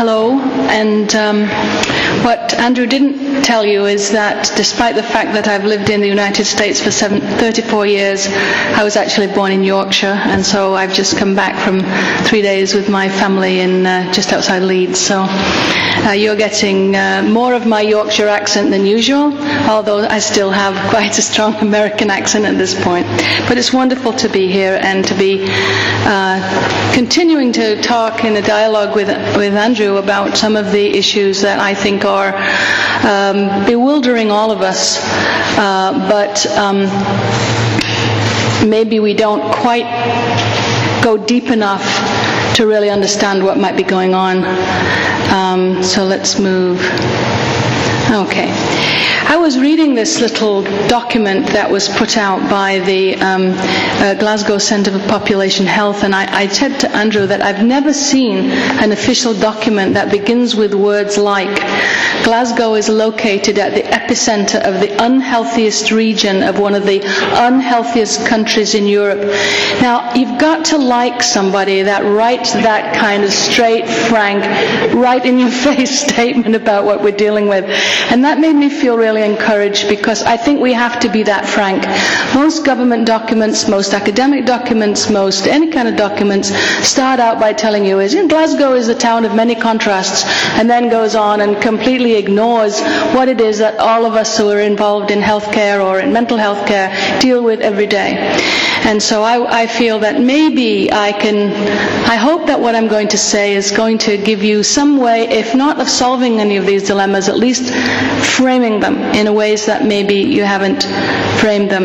Hello, and what Andrew didn't tell you is that despite the fact that I've lived in the United States for 34 years, I was actually born in Yorkshire, and so I've just come back from 3 days with my family in just outside Leeds. So you're getting more of my Yorkshire accent than usual, although I still have quite a strong American accent at this point. But it's wonderful to be here and to be continuing to talk in a dialogue with Andrew about some of the issues that I think are bewildering all of us, but maybe we don't quite go deep enough to really understand what might be going on. So let's move. Okay. I was reading this little document that was put out by the Glasgow Centre for Population Health, and I said to Andrew that I've never seen an official document that begins with words like, Glasgow is located at the epicenter of the unhealthiest region of one of the unhealthiest countries in Europe. Now, you've got to like somebody that writes that kind of straight, frank, right-in-your-face statement about what we're dealing with. And that made me feel really encouraged, because I think we have to be that frank. Most government documents, most academic documents, most any kind of documents start out by telling you Glasgow is a town of many contrasts, and then goes on and completely ignores what it is that all of us who are involved in healthcare or in mental health care deal with every day. And so I feel that maybe I hope that what I'm going to say is going to give you some way, if not of solving any of these dilemmas, at least framing them in ways that maybe you haven't framed them.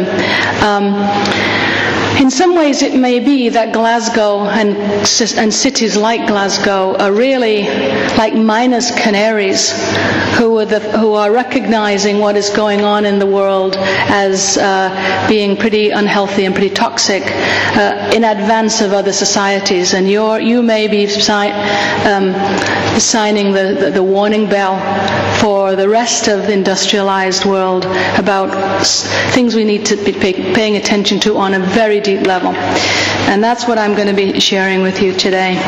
In some ways it may be that Glasgow and cities like Glasgow are really like miners' canaries who are recognizing what is going on in the world as being pretty unhealthy and pretty toxic in advance of other societies. And you may be signing the warning bell for the rest of the industrialized world about things we need to be paying attention to on a very deep level. And that's what I'm going to be sharing with you today.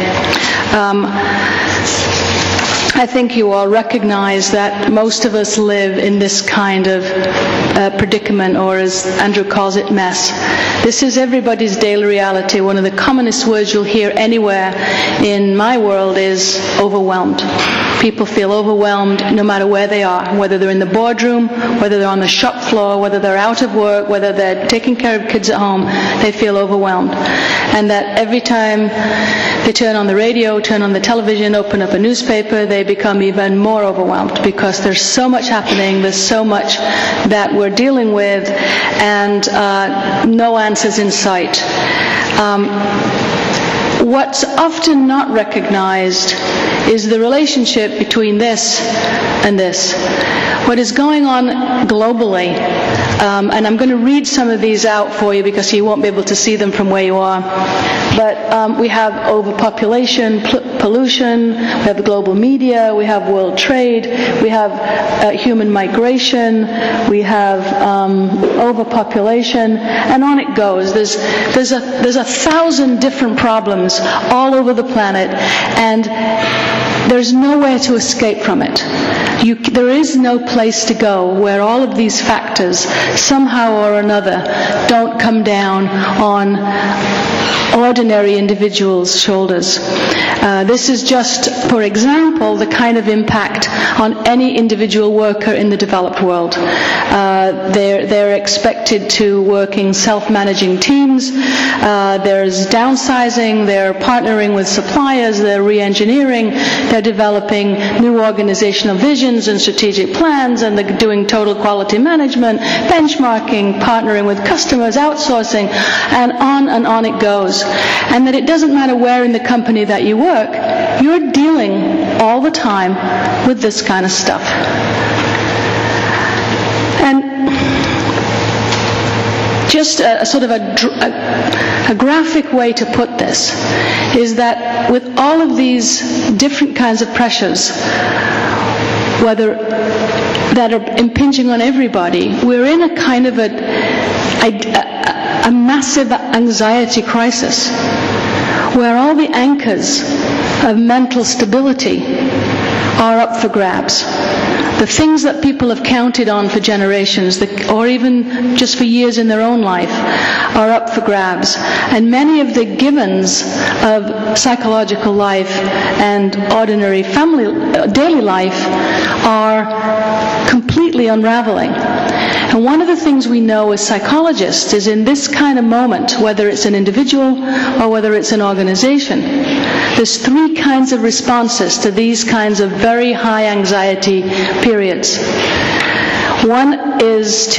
I think you all recognize that most of us live in this kind of predicament, or as Andrew calls it, mess. This is everybody's daily reality. One of the commonest words you'll hear anywhere in my world is overwhelmed. People feel overwhelmed no matter where they are, whether they're in the boardroom, whether they're on the shop floor, whether they're out of work, whether they're taking care of kids at home, they feel overwhelmed. And that every time they turn on the radio, turn on the television, open up a newspaper, they become even more overwhelmed, because there's so much happening, there's so much that we're dealing with, and no answers in sight. What's often not recognized is the relationship between this and this. What is going on globally, and I'm going to read some of these out for you because you won't be able to see them from where you are, but we have overpopulation, pollution, we have the global media, we have world trade, we have human migration, we have overpopulation, and on it goes. There's 1,000 different problems all over the planet, and there's nowhere to escape from it. There is no place to go where all of these factors, somehow or another, don't come down on ordinary individuals' shoulders. This is just, for example, the kind of impact on any individual worker in the developed world. They're expected to work in self-managing teams. There's downsizing. They're partnering with suppliers. They're re-engineering. They're developing new organizational visions and strategic plans, and they're doing total quality management, benchmarking, partnering with customers, outsourcing, and on it goes. And that it doesn't matter where in the company that you work, you're dealing all the time with this kind of stuff. And just a sort of a graphic way to put this is that with all of these different kinds of pressures, whether that are impinging on everybody, we're in a kind of a massive anxiety crisis where all the anchors of mental stability are up for grabs. The things that people have counted on for generations, or even just for years in their own life, are up for grabs. And many of the givens of psychological life and ordinary daily life are completely unraveling. And one of the things we know as psychologists is in this kind of moment, whether it's an individual or whether it's an organization, there's three kinds of responses to these kinds of very high anxiety periods. One is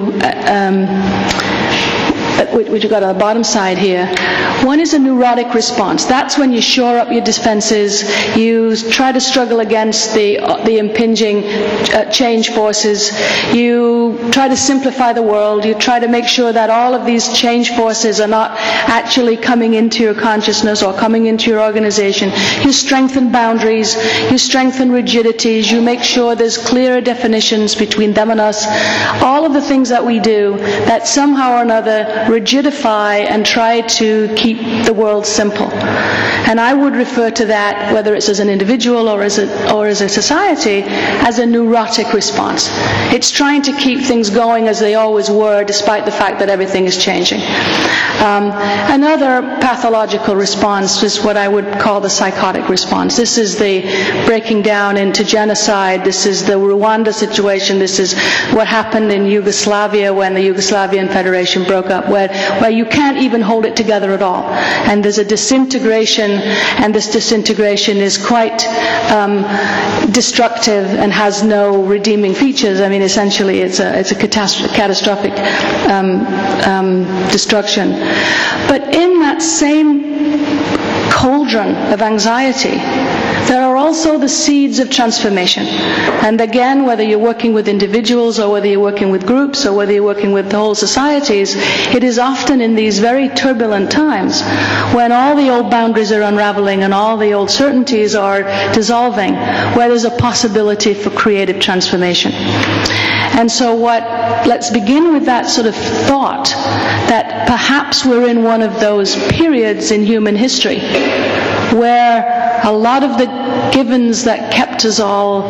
which you've got on the bottom side here. One is a neurotic response. That's when you shore up your defenses, you try to struggle against the impinging change forces, you try to simplify the world, you try to make sure that all of these change forces are not actually coming into your consciousness or coming into your organization. You strengthen boundaries, you strengthen rigidities, you make sure there's clearer definitions between them and us. All of the things that we do that somehow or another rigidify and try to keep the world simple. And I would refer to that, whether it's as an individual or as a society, as a neurotic response. It's trying to keep things going as they always were, despite the fact that everything is changing. Another pathological response is what I would call the psychotic response. This is the breaking down into genocide. This is the Rwanda situation. This is what happened in Yugoslavia when the Yugoslavian Federation broke up, where you can't even hold it together at all. And there's a disintegration, and this disintegration is quite destructive and has no redeeming features. I mean, essentially, it's a catastrophic destruction. But in that same cauldron of anxiety, there are also the seeds of transformation. And again, whether you're working with individuals or whether you're working with groups or whether you're working with the whole societies, it is often in these very turbulent times when all the old boundaries are unraveling and all the old certainties are dissolving, where there's a possibility for creative transformation. And so let's begin with that sort of thought that perhaps we're in one of those periods in human history where a lot of the givens that kept us all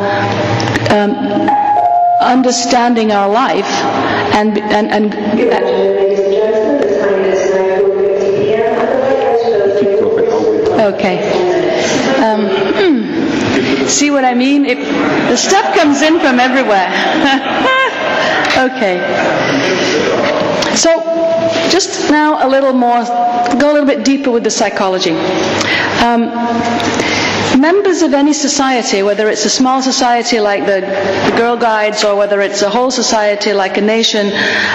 understanding our life and okay. See what I mean? The stuff comes in from everywhere. Okay. So, just now go a little bit deeper with the psychology. Members of any society, whether it's a small society like the Girl Guides or whether it's a whole society like a nation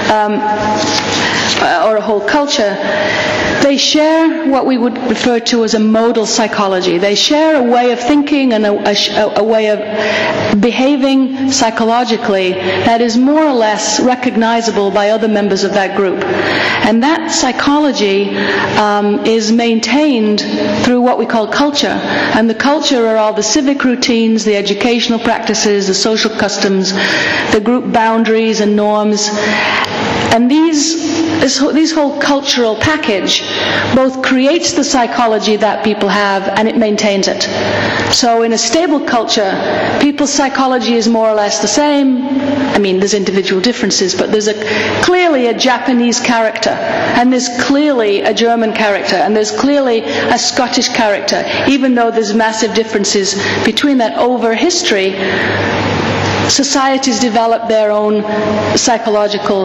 or a whole culture, they share what we would refer to as a modal psychology. They share a way of thinking and a way of behaving psychologically that is more or less recognizable by other members of that group. And that psychology is maintained through what we call culture. And the culture are all the civic routines, the educational practices, the social customs, the group boundaries and norms. And this whole cultural package both creates the psychology that people have and it maintains it. So in a stable culture, people's psychology is more or less the same. I mean, there's individual differences, but there's clearly a Japanese character, and there's clearly a German character, and there's clearly a Scottish character, even though there's massive differences between that over history. Societies develop their own psychological,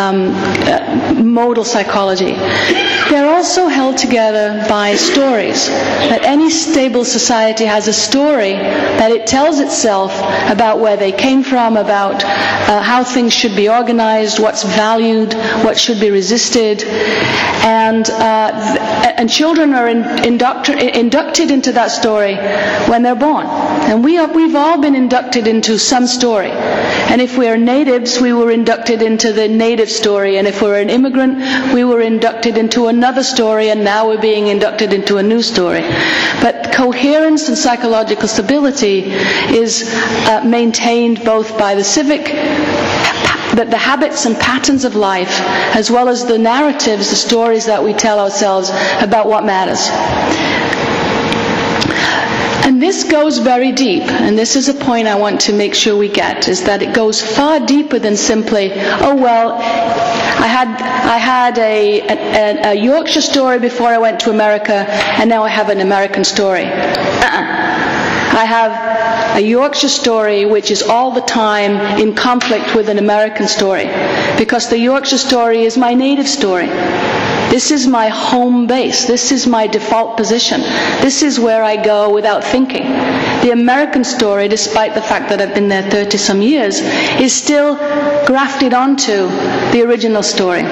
modal psychology. They're also held together by stories. That any stable society has a story that it tells itself about where they came from, about how things should be organized, what's valued, what should be resisted. And children are inducted into that story when they're born. And we've all been inducted into some story. And if we are natives, we were inducted into the native story. And if we're an immigrant, we were inducted into another story, and now we're being inducted into a new story. But coherence and psychological stability is maintained both by the civic, the habits and patterns of life, as well as the narratives, the stories that we tell ourselves about what matters. And this goes very deep, and this is a point I want to make sure we get, is that it goes far deeper than simply, oh well, I had a Yorkshire story before I went to America, and now I have an American story. I have a Yorkshire story which is all the time in conflict with an American story, because the Yorkshire story is my native story. This is my home base. This is my default position. This is where I go without thinking. The American story, despite the fact that I've been there 30-some years, is still grafted onto the original story.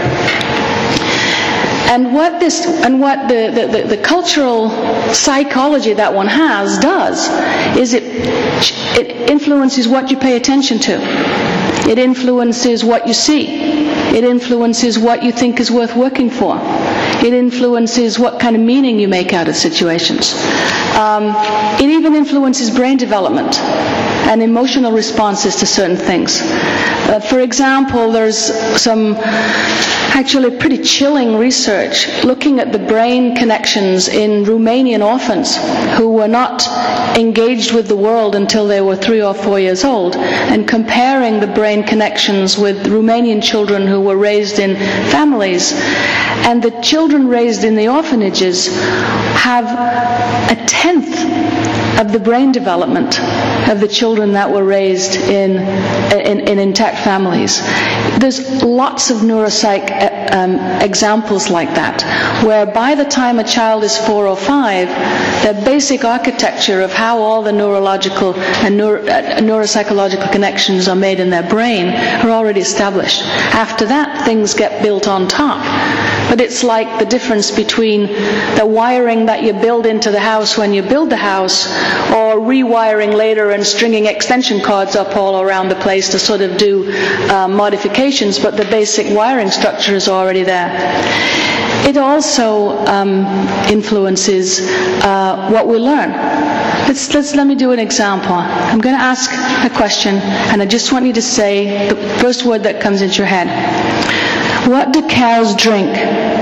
And what the cultural psychology that one has does is it influences what you pay attention to. It influences what you see. It influences what you think is worth working for. It influences what kind of meaning you make out of situations. It even influences brain development and emotional responses to certain things. For example, there's some actually pretty chilling research looking at the brain connections in Romanian orphans who were not engaged with the world until they were 3 or 4 years old, and comparing the brain connections with Romanian children who were raised in families. And the children raised in the orphanages have 1/10 of the brain development of the children that were raised in intact families. There's lots of neuropsych examples like that, where by the time a child is 4 or 5, the basic architecture of how all the neurological and neuropsychological connections are made in their brain are already established. After that, things get built on top. But it's like the difference between the wiring that you build into the house when you build the house, or rewiring later and stringing extension cords up all around the place to sort of do modifications, but the basic wiring structure is already there. It also influences what we learn. Let me do an example. I'm going to ask a question, and I just want you to say the first word that comes into your head. What do cows drink?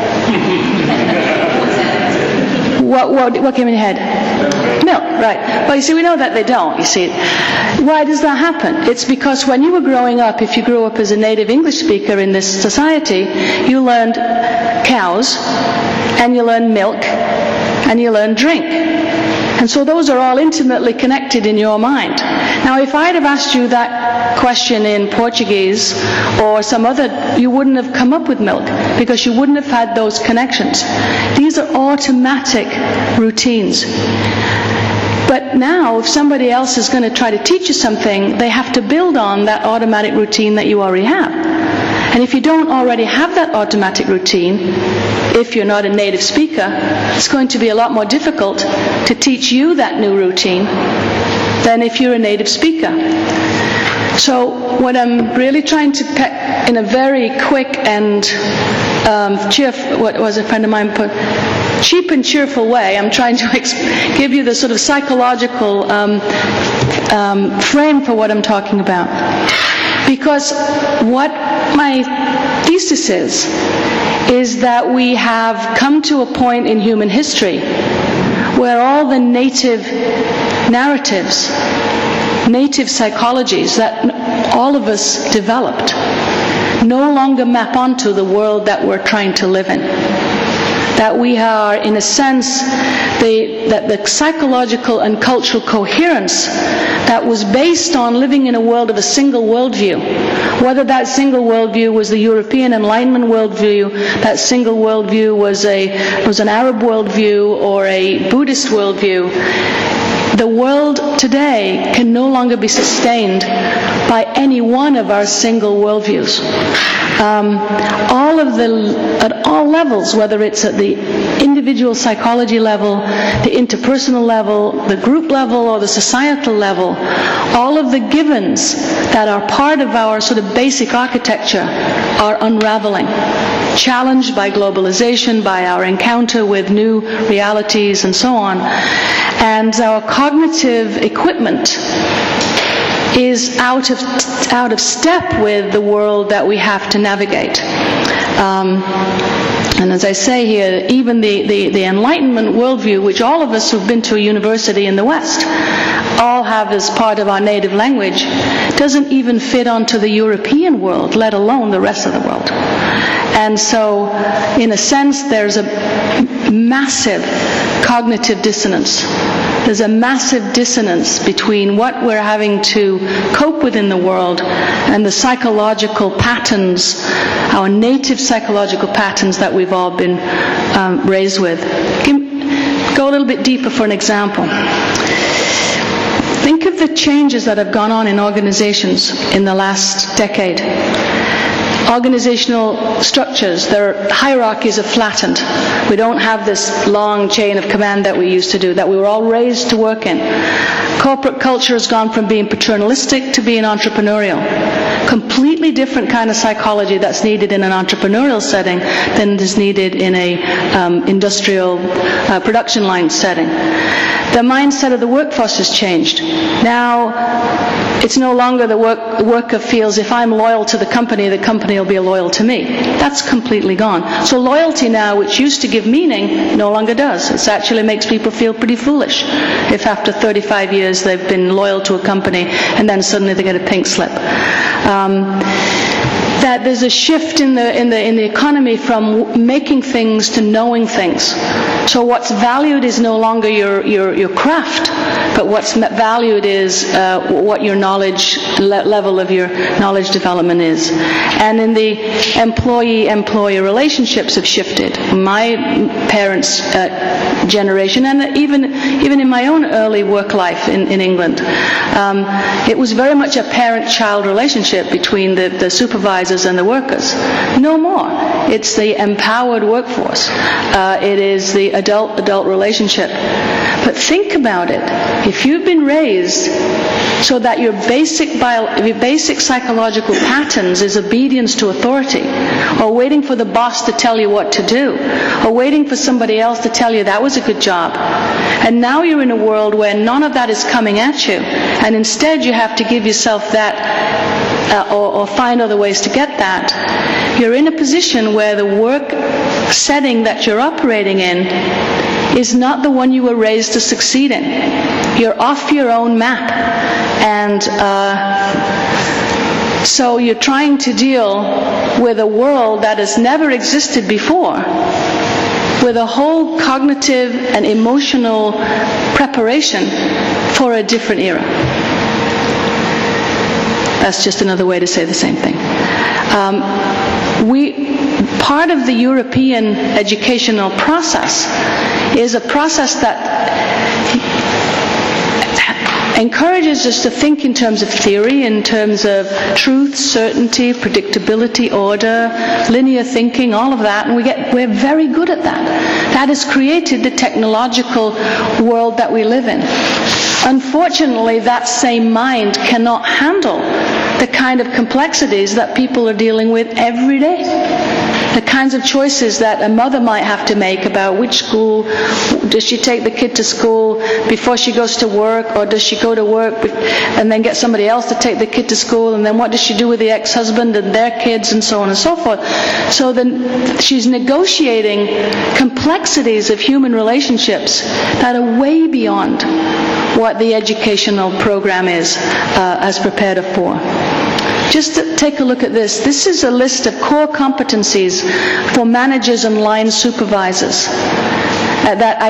What came in your head? Milk, right. Well, you see, we know that they don't, you see. Why does that happen? It's because when you were growing up, if you grew up as a native English speaker in this society, you learned cows, and you learned milk, and you learned drink. And so those are all intimately connected in your mind. Now, if I'd have asked you that question in Portuguese or some other, you wouldn't have come up with milk, because you wouldn't have had those connections. These are automatic routines. But now, if somebody else is going to try to teach you something, they have to build on that automatic routine that you already have. And if you don't already have that automatic routine, if you're not a native speaker, it's going to be a lot more difficult to teach you that new routine than if you're a native speaker. So what I'm really trying to, in a very quick and what was a friend of mine put, cheap and cheerful way, I'm trying to give you the sort of psychological frame for what I'm talking about. Because what my thesis is that we have come to a point in human history where all the native narratives, native psychologies that all of us developed no longer map onto the world that we're trying to live in. That we are, in a sense, that the psychological and cultural coherence that was based on living in a world of a single worldview, whether that single worldview was the European Enlightenment worldview, that single worldview was an Arab worldview or a Buddhist worldview, the world today can no longer be sustained by any one of our single worldviews. At all levels, whether it's at the individual psychology level, the interpersonal level, the group level, or the societal level, all of the givens that are part of our sort of basic architecture are unraveling, challenged by globalization, by our encounter with new realities and so on. And our cognitive equipment is out of step with the world that we have to navigate. And as I say here, even the Enlightenment worldview, which all of us who've been to a university in the West all have as part of our native language, doesn't even fit onto the European world, let alone the rest of the world. And so, in a sense, there's a massive cognitive dissonance. There's a massive dissonance between what we're having to cope with in the world and the psychological patterns, our native psychological patterns that we've all been raised with. Go a little bit deeper for an example. Think of the changes that have gone on in organizations in the last decade. Organizational structures, their hierarchies have flattened. We don't have this long chain of command that we used to do, that we were all raised to work in. Corporate culture has gone from being paternalistic to being entrepreneurial. Completely different kind of psychology that's needed in an entrepreneurial setting than is needed in a industrial production line setting. The mindset of the workforce has changed. Now, it's no longer the worker feels if I'm loyal to the company will be loyal to me. That's completely gone. So loyalty now, which used to give meaning, no longer does. It actually makes people feel pretty foolish if after 35 years they've been loyal to a company and then suddenly they get a pink slip. That there's a shift in the economy from making things to knowing things. So what's valued is no longer your craft, but what's valued is what your knowledge level of your knowledge development is. And in the employee-employer relationships have shifted. My parents' generation, and even in my own early work life in England, it was very much a parent-child relationship between the supervisors and the workers. No more. It's the empowered workforce. It is the adult relationship. But think about it. If you've been raised so that your basic psychological patterns is obedience to authority, or waiting for the boss to tell you what to do, or waiting for somebody else to tell you that was a good job, and now you're in a world where none of that is coming at you, and instead you have to give yourself that or find other ways to get that, you're in a position where the work setting that you're operating in is not the one you were raised to succeed in. You're off your own map. And so you're trying to deal with a world that has never existed before, with a whole cognitive and emotional preparation for a different era. That's just another way to say the same thing. Part of the European educational process is a process that encourages us to think in terms of theory, in terms of truth, certainty, predictability, order, linear thinking, all of that, and we're very good at that. That has created the technological world that we live in. Unfortunately, that same mind cannot handle the kind of complexities that people are dealing with every day. The kinds of choices that a mother might have to make about which school, does she take the kid to school before she goes to work, or does she go to work and then get somebody else to take the kid to school, and then what does she do with the ex-husband and their kids, and so on and so forth. So then she's negotiating complexities of human relationships that are way beyond what the educational program is as prepared for. Just to take a look at this. This is a list of core competencies for managers and line supervisors that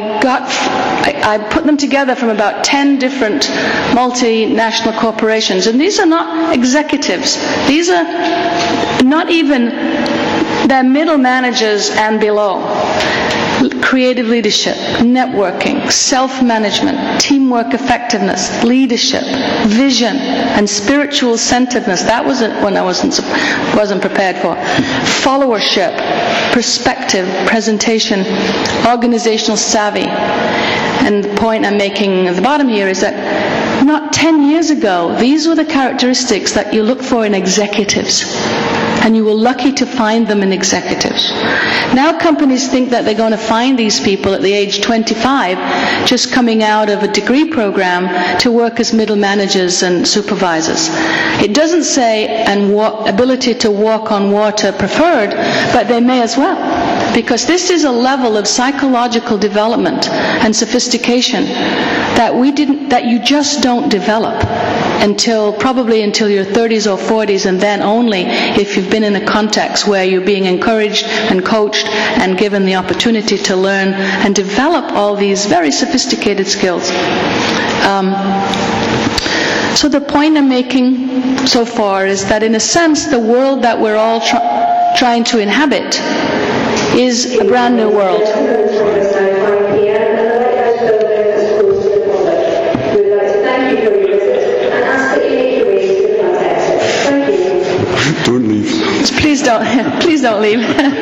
I put them together from about 10 different multinational corporations. And these are not executives. These are not even, they're middle managers and below. Creative leadership, networking, self-management, teamwork effectiveness, leadership, vision, and spiritual centeredness. That was one I wasn't prepared for. Followership, perspective, presentation, organizational savvy. And the point I'm making at the bottom here is that not 10 years ago, these were the characteristics that you look for in executives. And you were lucky to find them in executives. Now companies think that they're going to find these people at the age 25, just coming out of a degree program to work as middle managers and supervisors. It doesn't say ability to walk on water preferred, but they may as well. because this is a level of psychological development and sophistication that you just don't develop probably until your 30s or 40s, and then only if you've been in a context where you're being encouraged and coached and given the opportunity to learn and develop all these very sophisticated skills. So the point I'm making so far is that, in a sense, the world that we're all trying to inhabit is a brand new world. Don't leave. Please don't leave.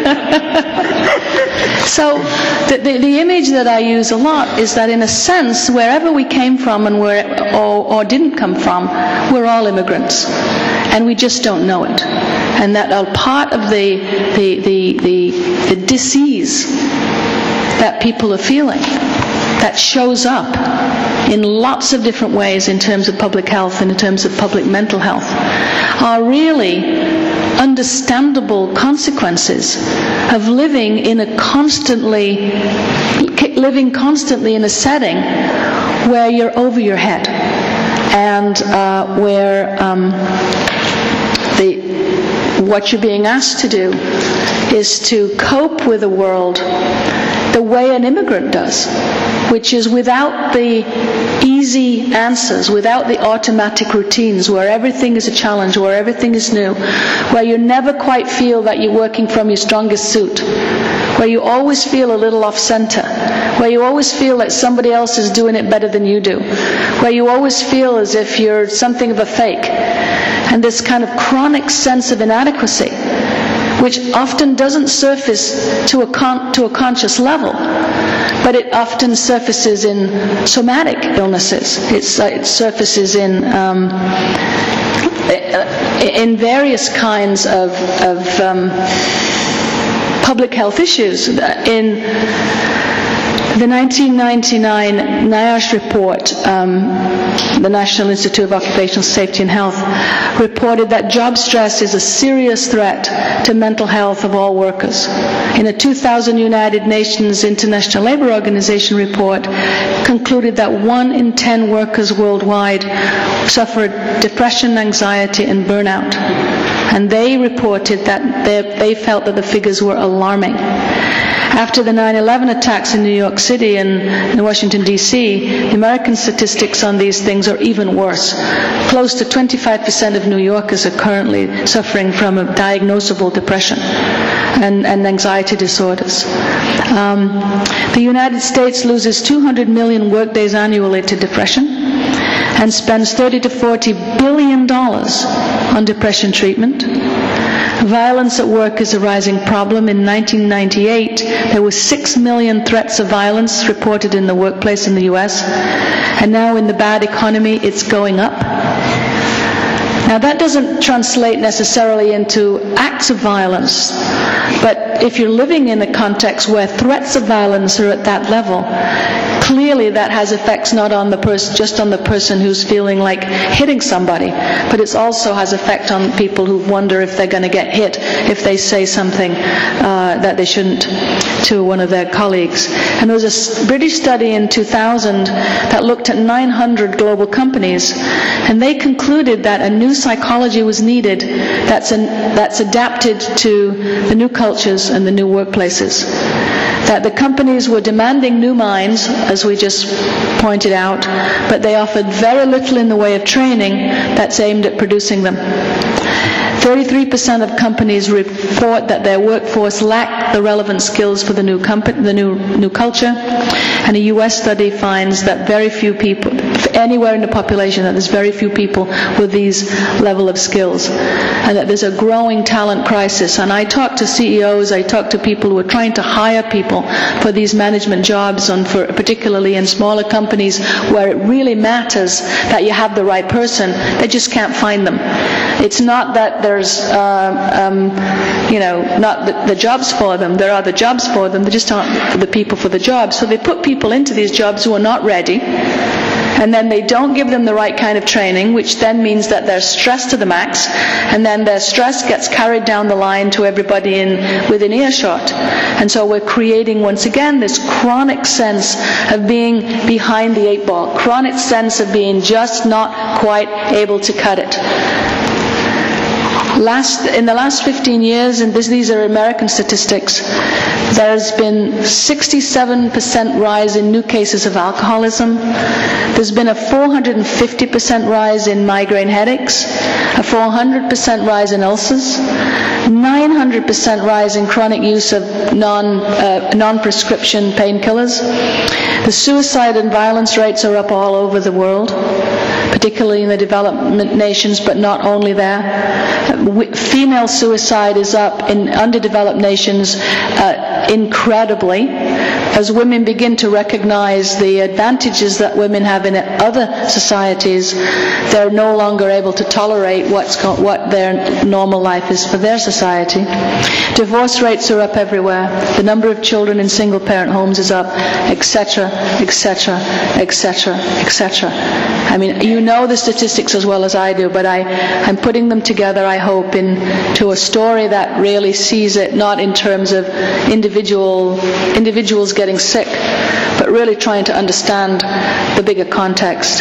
So the image that I use a lot is that, in a sense, wherever we came from and or didn't come from, we're all immigrants, and we just don't know it. And that a part of the disease that people are feeling, that shows up in lots of different ways in terms of public health and in terms of public mental health, are really understandable consequences of living constantly in a setting where you're over your head, and where what you're being asked to do is to cope with the world the way an immigrant does, which is without the easy answers, without the automatic routines, where everything is a challenge, where everything is new, where you never quite feel that you're working from your strongest suit, where you always feel a little off center, where you always feel like somebody else is doing it better than you do, where you always feel as if you're something of a fake, and this kind of chronic sense of inadequacy, which often doesn't surface to a conscious level, but it often surfaces in somatic illnesses. It surfaces in various kinds of public health issues. In the 1999 NIOSH report, the National Institute of Occupational Safety and Health, reported that job stress is a serious threat to mental health of all workers. In a 2000 United Nations International Labour Organization report, concluded that 1 in 10 workers worldwide suffered depression, anxiety, and burnout. And they reported that they felt that the figures were alarming. After the 9/11 attacks in New York City and in Washington, D.C., the American statistics on these things are even worse. Close to 25% of New Yorkers are currently suffering from a diagnosable depression and anxiety disorders. The United States loses 200 million workdays annually to depression and spends $30 to $40 billion on depression treatment. Violence at work is a rising problem. In 1998, there were 6 million threats of violence reported in the workplace in the U.S., and now in the bad economy, it's going up. Now, that doesn't translate necessarily into acts of violence, but if you're living in a context where threats of violence are at that level, clearly that has effects not on the just on the person who's feeling like hitting somebody, but it also has effect on people who wonder if they're going to get hit if they say something that they shouldn't to one of their colleagues. And there was a British study in 2000 that looked at 900 global companies, and they concluded that a new psychology was needed that's adapted to the new cultures and the new workplaces. That the companies were demanding new minds, as we just pointed out, but they offered very little in the way of training that's aimed at producing them. 33% of companies report that their workforce lacked the relevant skills for the new culture, and a U.S. study finds that very few people, anywhere in the population, that there's very few people with these level of skills, and that there's a growing talent crisis. And I talk to CEOs, I talk to people who are trying to hire people for these management jobs, particularly in smaller companies where it really matters that you have the right person. They just can't find them. It's not that there's, not the jobs for them. There are the jobs for them. There just aren't the people for the jobs. So they put people into these jobs who are not ready, and then they don't give them the right kind of training, which then means that they're stressed to the max, and then their stress gets carried down the line to everybody within earshot. And so we're creating, once again, this chronic sense of being behind the eight ball, chronic sense of being just not quite able to cut it. In the last 15 years, and these are American statistics, there's been 67% rise in new cases of alcoholism. There's been a 450% rise in migraine headaches, a 400% rise in ulcers, 900% rise in chronic use of non-prescription painkillers. The suicide and violence rates are up all over the world, particularly in the development nations, but not only there. Female suicide is up in underdeveloped nations incredibly, as women begin to recognize the advantages that women have in other societies. They're no longer able to tolerate what their normal life is for their society. Divorce rates are up everywhere. The number of children in single-parent homes is up, etc., etc., etc., etc. I mean, you know the statistics as well as I do, but I'm putting them together, I hope, into a story that really sees it not in terms of individuals getting sick, but really trying to understand the bigger context.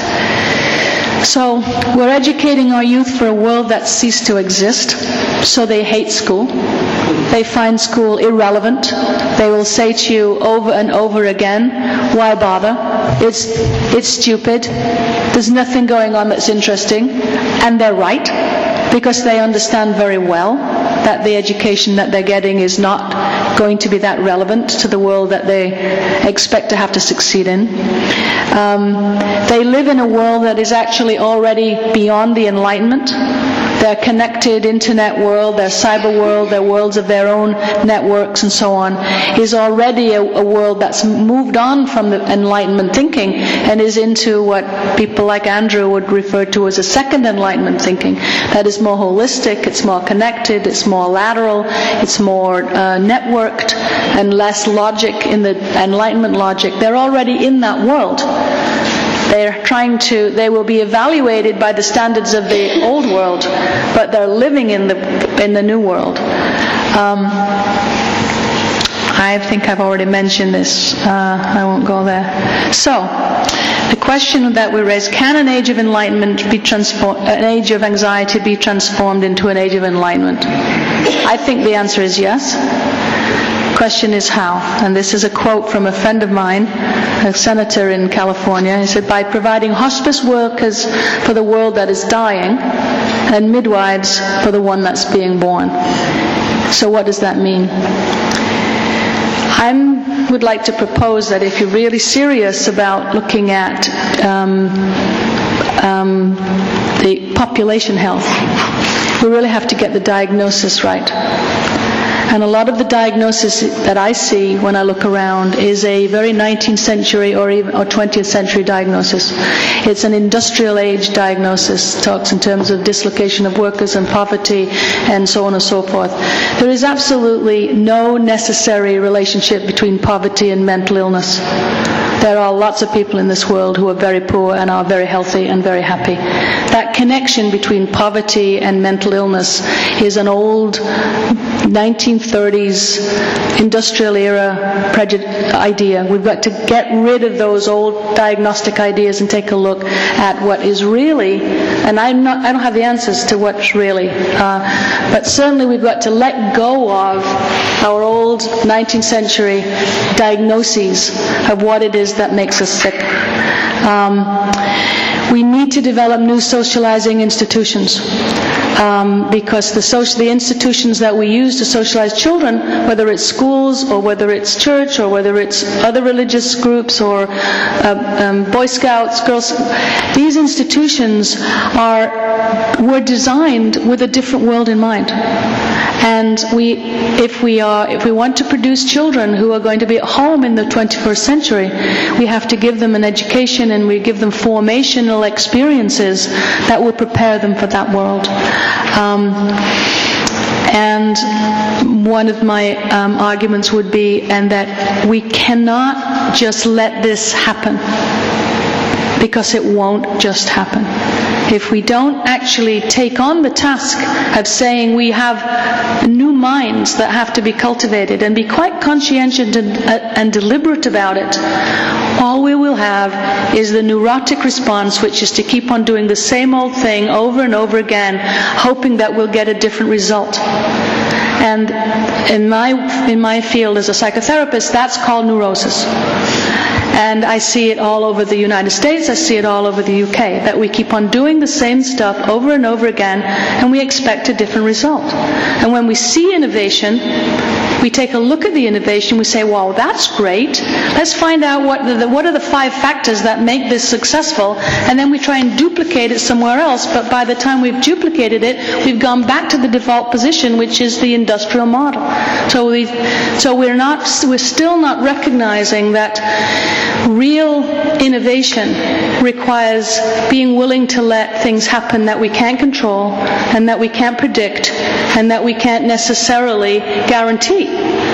So we're educating our youth for a world that ceased to exist, so they hate school. They find school irrelevant. They will say to you over and over again, why bother? It's stupid. There's nothing going on that's interesting. And they're right, because they understand very well that the education that they're getting is not going to be that relevant to the world that they expect to have to succeed in. They live in a world that is actually already beyond the Enlightenment. Their connected internet world, their cyber world, their worlds of their own networks and so on, is already a world that's moved on from the Enlightenment thinking and is into what people like Andrew would refer to as a second Enlightenment thinking. That is more holistic, it's more connected, it's more lateral, it's more networked, and less logic in the Enlightenment logic. They're already in that world. They will be evaluated by the standards of the old world, but they're living in the new world. I think I've already mentioned this. I won't go there. So, the question that we raised: can an age of enlightenment an age of anxiety be transformed into an age of enlightenment? I think the answer is yes. The question is how. And this is a quote from a friend of mine, a senator in California. He said, by providing hospice workers for the world that is dying and midwives for the one that's being born. So what does that mean? I would like to propose that if you're really serious about looking at the population health, we really have to get the diagnosis right. And a lot of the diagnosis that I see when I look around is a very 19th century or 20th century diagnosis. It's an industrial age diagnosis. It talks in terms of dislocation of workers and poverty and so on and so forth. There is absolutely no necessary relationship between poverty and mental illness. There are lots of people in this world who are very poor and are very healthy and very happy. That connection between poverty and mental illness is an old 1930s industrial era idea. We've got to get rid of those old diagnostic ideas and take a look at what is really, and I don't have the answers to what's really, but certainly we've got to let go of our old 19th century diagnoses of what it is that makes us sick. We need to develop new socializing institutions, because the institutions that we use to socialize children, whether it's schools or whether it's church or whether it's other religious groups or Boy Scouts, Girls, these institutions were designed with a different world in mind. And if we want to produce children who are going to be at home in the 21st century, we have to give them an education and we give them formational experiences that will prepare them for that world. And one of my arguments would be, and that we cannot just let this happen. because it won't just happen. If we don't actually take on the task of saying we have new minds that have to be cultivated and be quite conscientious and deliberate about it, all we will have is the neurotic response, which is to keep on doing the same old thing over and over again, hoping that we'll get a different result. And in my field as a psychotherapist, that's called neurosis. And I see it all over the United States, I see it all over the UK, that we keep on doing the same stuff over and over again, and we expect a different result. And when we see innovation, we take a look at the innovation, we say, wow, that's great. Let's find out what are the 5 factors that make this successful, and then we try and duplicate it somewhere else, but by the time we've duplicated it, we've gone back to the default position, which is the industrial model. So we're still not recognizing that real innovation requires being willing to let things happen that we can't control, and that we can't predict, and that we can't necessarily guarantee.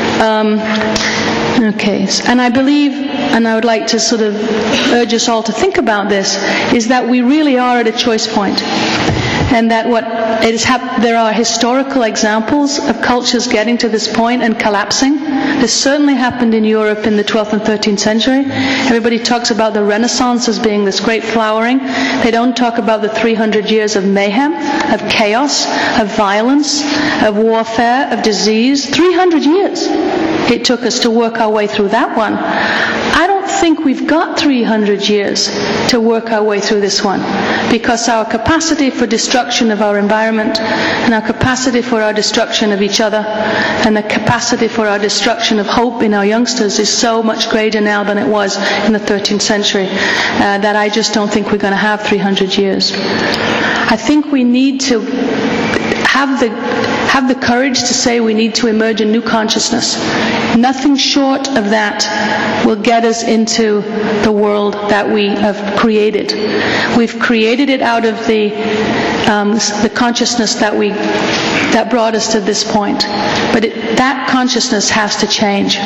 And I believe, and I would like to sort of urge us all to think about this, is that we really are at a choice point. And that there are historical examples of cultures getting to this point and collapsing. This certainly happened in Europe in the 12th and 13th century. Everybody talks about the Renaissance as being this great flowering. They don't talk about the 300 years of mayhem, of chaos, of violence, of warfare, of disease. 300 years it took us to work our way through that one. I don't think we've got 300 years to work our way through this one, because our capacity for destruction of our environment, and our capacity for our destruction of each other, and the capacity for our destruction of hope in our youngsters is so much greater now than it was in the 13th century, that I just don't think we're going to have 300 years. I think we need to have the courage to say we need to emerge a new consciousness. Nothing short of that will get us into the world that we have created. We've created it out of the consciousness that brought us to this point. But that consciousness has to change.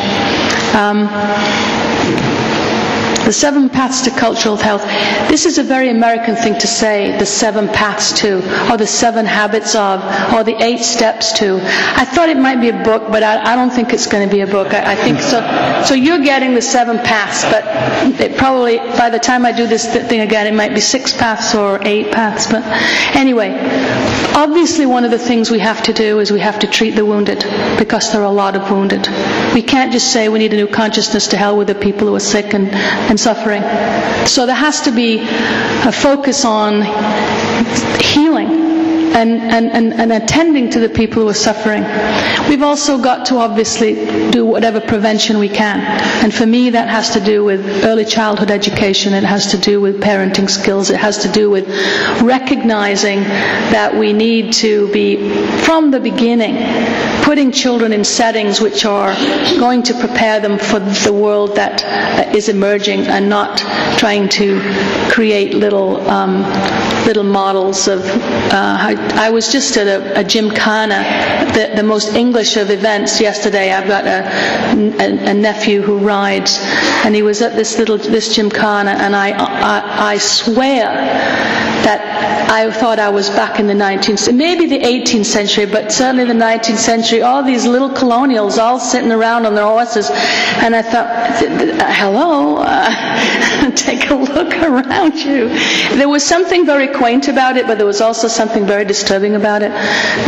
The 7 paths to cultural health. This is a very American thing to say, the 7 paths to, or the 7 habits of, or the 8 steps to. I thought it might be a book, but I don't think it's going to be a book. I think so. So you're getting the 7 paths, but it probably, by the time I do this thing again, it might be 6 paths or 8 paths. But anyway, obviously one of the things we have to do is we have to treat the wounded, because there are a lot of wounded. We can't just say we need a new consciousness, to hell with the people who are sick and suffering. So there has to be a focus on healing and attending to the people who are suffering. We've also got to obviously do whatever prevention we can. And for me, that has to do with early childhood education. It has to do with parenting skills. It has to do with recognizing that we need to be, from the beginning, putting children in settings which are going to prepare them for the world that is emerging, and not trying to create little models of. I was just at a gymkhana, the most English of events yesterday. I've got a nephew who rides, and he was at this gymkhana, and I swear that I thought I was back in the 19th, maybe the 18th century, but certainly the 19th century. All these little colonials all sitting around on their horses, and I thought, hello, take a look around you. There was something very quaint about it, but there was also something very disturbing about it.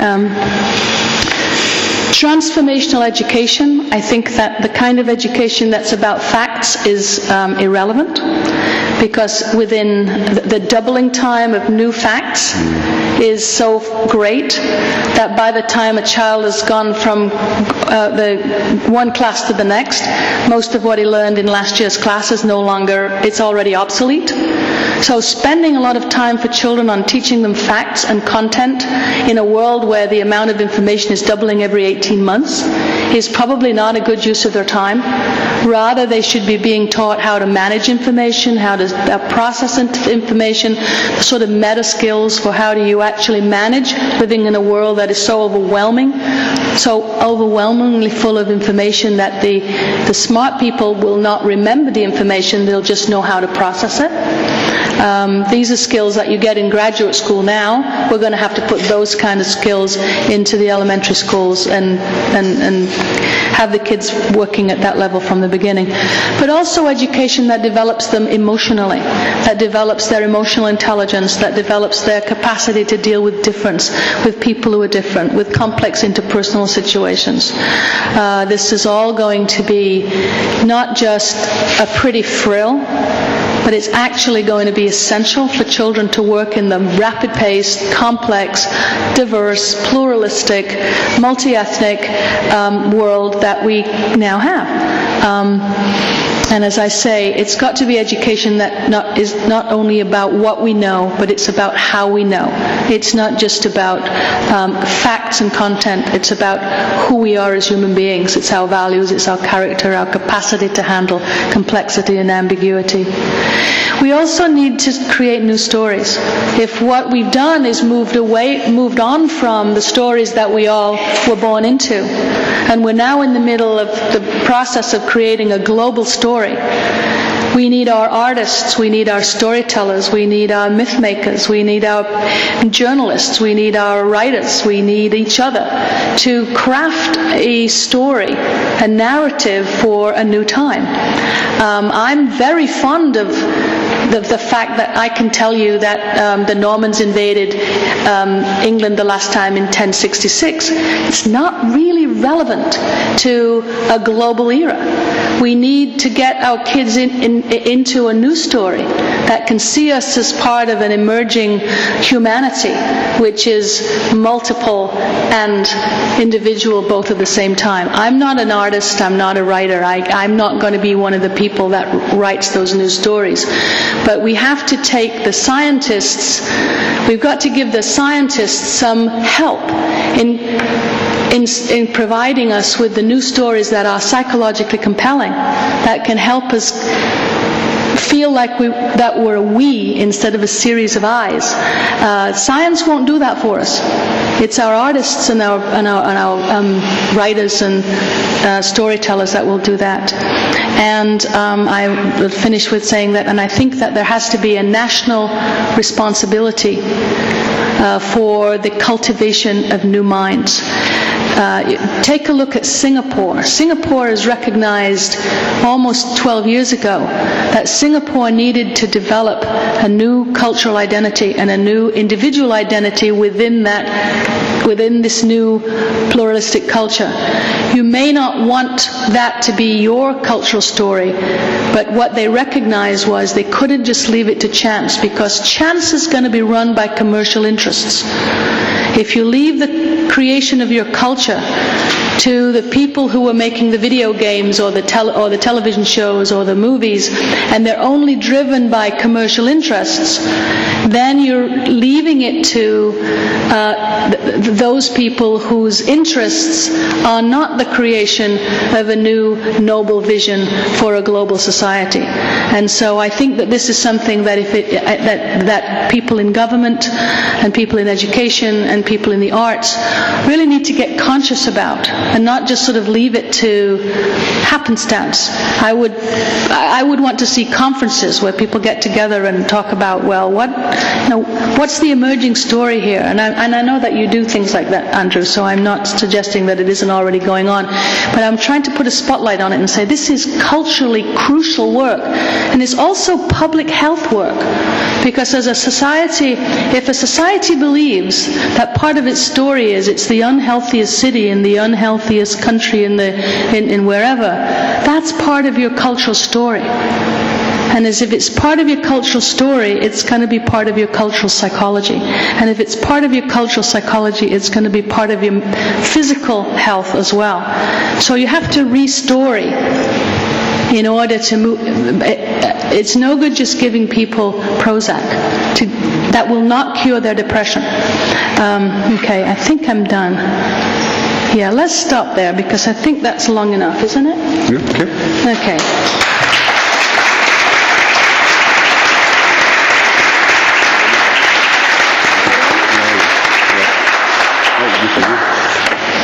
Transformational education, I think that the kind of education that's about facts is irrelevant, because within the doubling time of new facts is so great that by the time a child has gone from the one class to the next, most of what he learned in last year's class is no longer, it's already obsolete. So spending a lot of time for children on teaching them facts and content in a world where the amount of information is doubling every 18 months is probably not a good use of their time. Rather, they should be being taught how to manage information, how to process information, sort of meta skills for how do you actually manage living in a world that is so overwhelming, so overwhelmingly full of information that the smart people will not remember the information, they'll just know how to process it. These are skills that you get in graduate school now. We're going to have to put those kind of skills into the elementary schools and have the kids working at that level from the beginning. But also education that develops them emotionally, that develops their emotional intelligence, that develops their capacity to deal with difference, with people who are different, with complex interpersonal situations. This is all going to be not just a pretty frill, but it's actually going to be essential for children to work in the rapid-paced, complex, diverse, pluralistic, multi-ethnic world that we now have. And as I say, it's got to be education that is not only about what we know, but it's about how we know. It's not just about facts and content. It's about who we are as human beings. It's our values, it's our character, our capacity to handle complexity and ambiguity. We also need to create new stories. If what we've done is moved on from the stories that we all were born into, and we're now in the middle of the process of creating a global story, we need our artists, we need our storytellers, we need our myth makers, we need our journalists, we need our writers, we need each other to craft a story, a narrative for a new time. I'm very fond of the fact that I can tell you that the Normans invaded England the last time in 1066. It's not really relevant to a global era. We need to get our kids into a new story that can see us as part of an emerging humanity, which is multiple and individual both at the same time. I'm not an artist, I'm not a writer, I'm not going to be one of the people that writes those new stories. But we have to take the scientists, we've got to give the scientists some help in providing us with the new stories that are psychologically compelling, that can help us feel like we're a we instead of a series of I's. Science won't do that for us. It's our artists and our writers and storytellers that will do that. And I will finish with saying that, and I think that there has to be a national responsibility for the cultivation of new minds. Take a look at Singapore. Singapore is recognized almost 12 years ago that Singapore needed to develop a new cultural identity and a new individual identity within this new pluralistic culture. You may not want that to be your cultural story, but what they recognized was they couldn't just leave it to chance, because chance is going to be run by commercial interests. If you leave the creation of your culture to the people who are making the video games or the television shows or the movies, and they're only driven by commercial interests, then you're leaving it to those people whose interests are not the creation of a new noble vision for a global society. And so I think that this is something that that people in government and people in education and people in the arts really need to get conscious about, and not just sort of leave it to happenstance. I would want to see conferences where people get together and talk about, well, what's the emerging story here? And I know that you do things like that, Andrew, so I'm not suggesting that it isn't already going on, but I'm trying to put a spotlight on it and say this is culturally crucial work, and it's also public health work, because as a society, if a society believes that part of its story is it's the unhealthiest city in the unhealthiest country in wherever, that's part of your cultural story. And as if it's part of your cultural story, it's going to be part of your cultural psychology. And if it's part of your cultural psychology, it's going to be part of your physical health as well. So you have to re-story in order to move. It's no good just giving people Prozac. That will not cure their depression. Okay, I think I'm done. Yeah, let's stop there, because I think that's long enough, isn't it? Yeah, okay. Okay.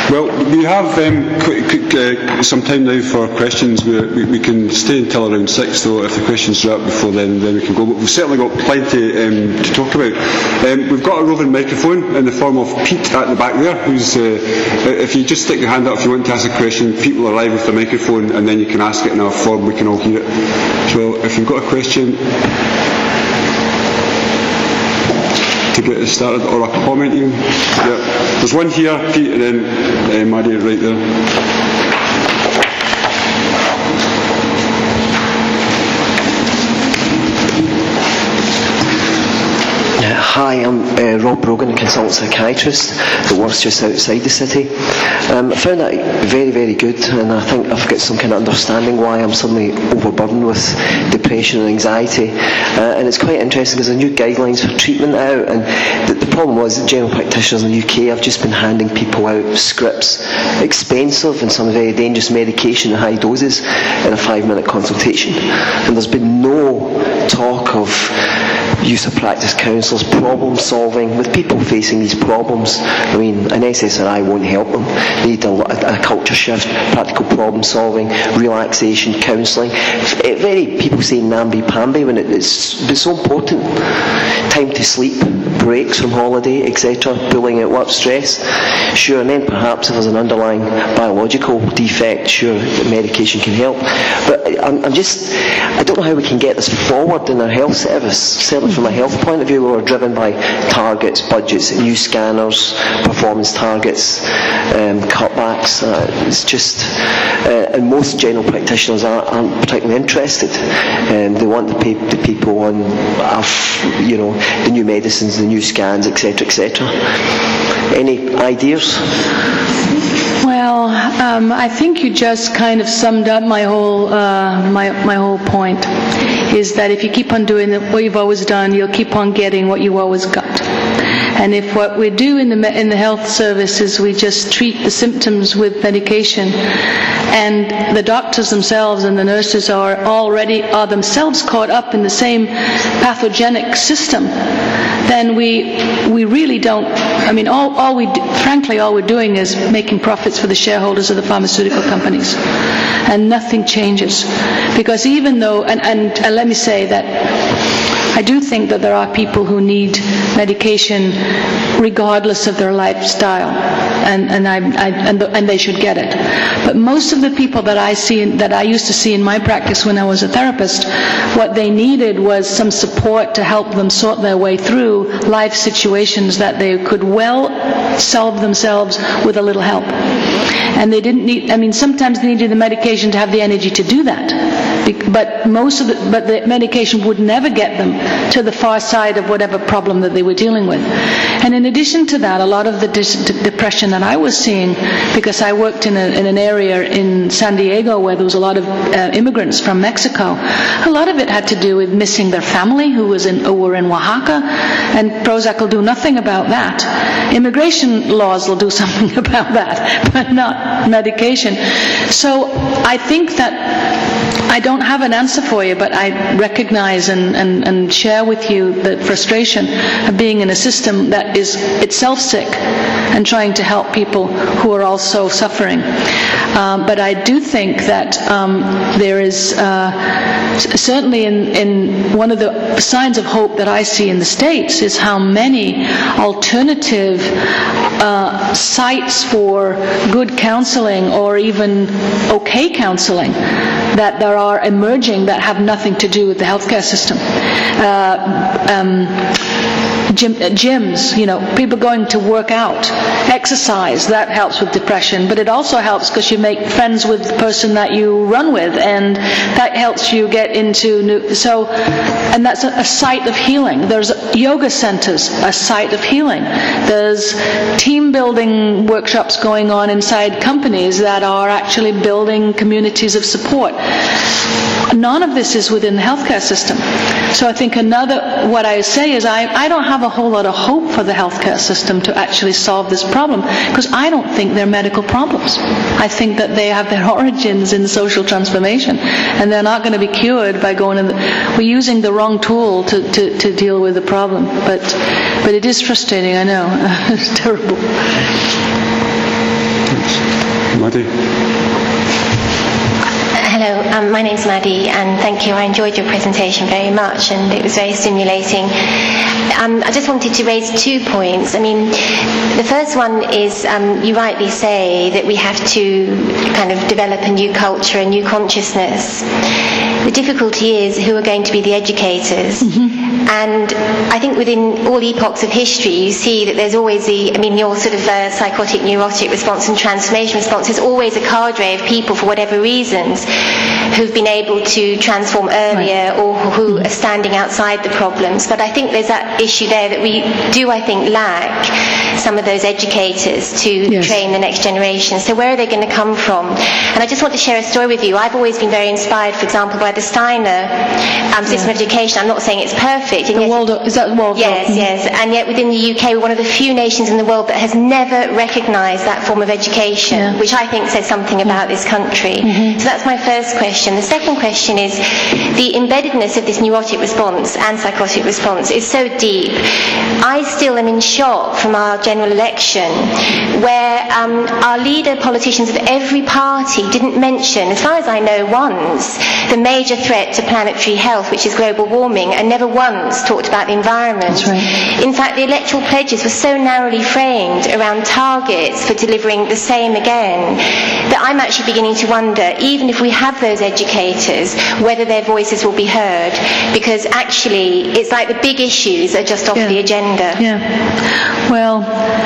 Well, we have some time now for questions. We can stay until around 6, though. If the questions are up before then we can go. But we've certainly got plenty to talk about. We've got a roving microphone in the form of Pete at the back there. Who's, if you just stick your hand up if you want to ask a question, Pete will arrive with the microphone, and then you can ask it in a form we can all hear it. So, if you've got a question to get us started, or a comment even. Yeah. There's one here, Pete, and then Maddie right there. Hi, I'm Rob Brogan, a consultant psychiatrist that works just outside the city. I found that very, very good, and I think I've got some kind of understanding why I'm suddenly overburdened with depression and anxiety. And it's quite interesting because there's new guidelines for treatment out, and the problem was that general practitioners in the UK have just been handing people out scripts, expensive and some very dangerous medication in high doses, in a 5-minute consultation. And there's been no talk of use of practice counsellors, problem solving with people facing these problems. I mean, an SSRI won't help them. They need a culture shift, practical problem solving, relaxation, counselling. Very people say namby-pamby when it's so important. Time to sleep, breaks from holiday, etc. Pulling out work stress. Sure, and then perhaps if there's an underlying biological defect, sure, the medication can help. But I don't know how we can get this forward in our health service. Certainly from a health point of view, we're driven by targets, budgets, new scanners, performance targets, cutbacks. It's just, and most general practitioners aren't particularly interested. They want the people on, the new medicines, the new scans, etc., etc. Any ideas? Well, I think you just kind of summed up my whole my whole point. Is that if you keep on doing what you've always done, you'll keep on getting what you've always got. And if what we do in the health service is we just treat the symptoms with medication, and the doctors themselves and the nurses are themselves caught up in the same pathogenic system, then we really don't. I mean, all we're doing is making profits for the shareholders of the pharmaceutical companies, and nothing changes. Because even though, and let me say that I do think that there are people who need medication regardless of their lifestyle, and they should get it. But most of the people that I used to see in my practice when I was a therapist, what they needed was some support to help them sort their way through life situations that they could well solve themselves with a little help. And they didn't need. I mean, sometimes they needed the medication to have the energy to do that. But the medication would never get them to the far side of whatever problem that they were dealing with. And in addition to that, a lot of the depression that I was seeing, because I worked in an area in San Diego where there was a lot of immigrants from Mexico, a lot of it had to do with missing their family who were in Oaxaca, and Prozac will do nothing about that. Immigration laws will do something about that, but not medication. So I think that I don't have an answer for you, but I recognize and share with you the frustration of being in a system that is itself sick and trying to help people who are also suffering. But I do think that there is certainly in one of the signs of hope that I see in the States is how many alternative sites for good counseling or even okay counseling that there are emerging that have nothing to do with the healthcare system. Gyms, people going to work out, exercise, that helps with depression, but it also helps because you make friends with the person that you run with, and that helps you get into and that's a site of healing. There's yoga centers, a site of healing. There's team building workshops going on inside companies that are actually building communities of support. None of this is within the healthcare system. So I think what I say is I don't have a whole lot of hope for the healthcare system to actually solve this problem, because I don't think they're medical problems. I think that they have their origins in social transformation, and they're not going to be cured by we're using the wrong tool to deal with the problem. But it is frustrating, I know. It's terrible. Maddie? Hello, my name's Maddie, and thank you. I enjoyed your presentation very much, and it was very stimulating. I just wanted to raise 2 points. I mean, the first one is you rightly say that we have to kind of develop a new culture, a new consciousness. The difficulty is who are going to be the educators. And I think within all epochs of history, you see that there's always your sort of psychotic, neurotic response and transformation response. There's always a cadre of people, for whatever reasons, who've been able to transform earlier, or who are standing outside the problems. But I think there's that issue there that we do, I think, lack some of those educators to train the next generation. So where are they going to come from? And I just want to share a story with you. I've always been very inspired, for example, by the Steiner system of education. I'm not saying it's perfect. And Is that Waldorf? Yes. And yet within the UK, we're one of the few nations in the world that has never recognised that form of education, which I think says something about this country. So that's my first question. The second question is the embeddedness of this neurotic response and psychotic response is so deep. I still am in shock from our general election, where our leader politicians of every party didn't mention, as far as I know, once the major threat to planetary health, which is global warming, and never once talked about the environment. That's right. In fact, the electoral pledges were so narrowly framed around targets for delivering the same again, that I'm actually beginning to wonder, even if we have those educators, whether their voices will be heard, because actually it's like the big issues are just off the agenda. Well,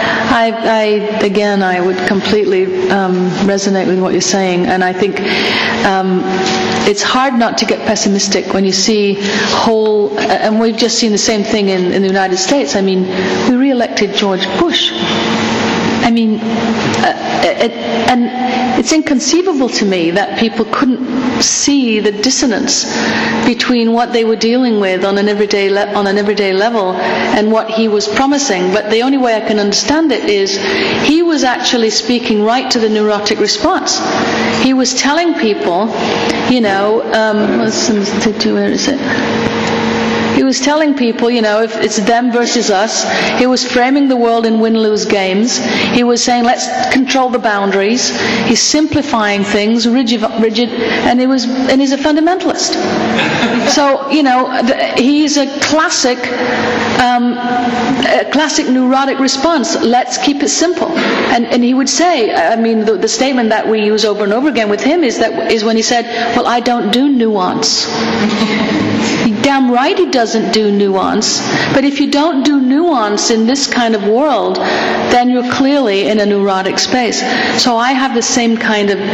I would completely resonate with what you're saying, and I think it's hard not to get pessimistic when you see and we've just seen the same thing in the United States. I mean, we re-elected George Bush. I mean, and it's inconceivable to me that people couldn't see the dissonance between what they were dealing with on an everyday level and what he was promising. But the only way I can understand it is he was actually speaking right to the neurotic response. He was telling people, where is it? He was telling people, if it's them versus us. He was framing the world in win-lose games. He was saying, let's control the boundaries. He's simplifying things, rigid, and he's a fundamentalist. So, he's a classic neurotic response. Let's keep it simple. And he would say, the statement that we use over and over again with him is when he said, well, I don't do nuance. Damn right he doesn't do nuance. But if you don't do nuance in this kind of world, then you're clearly in a neurotic space. So I have the same kind of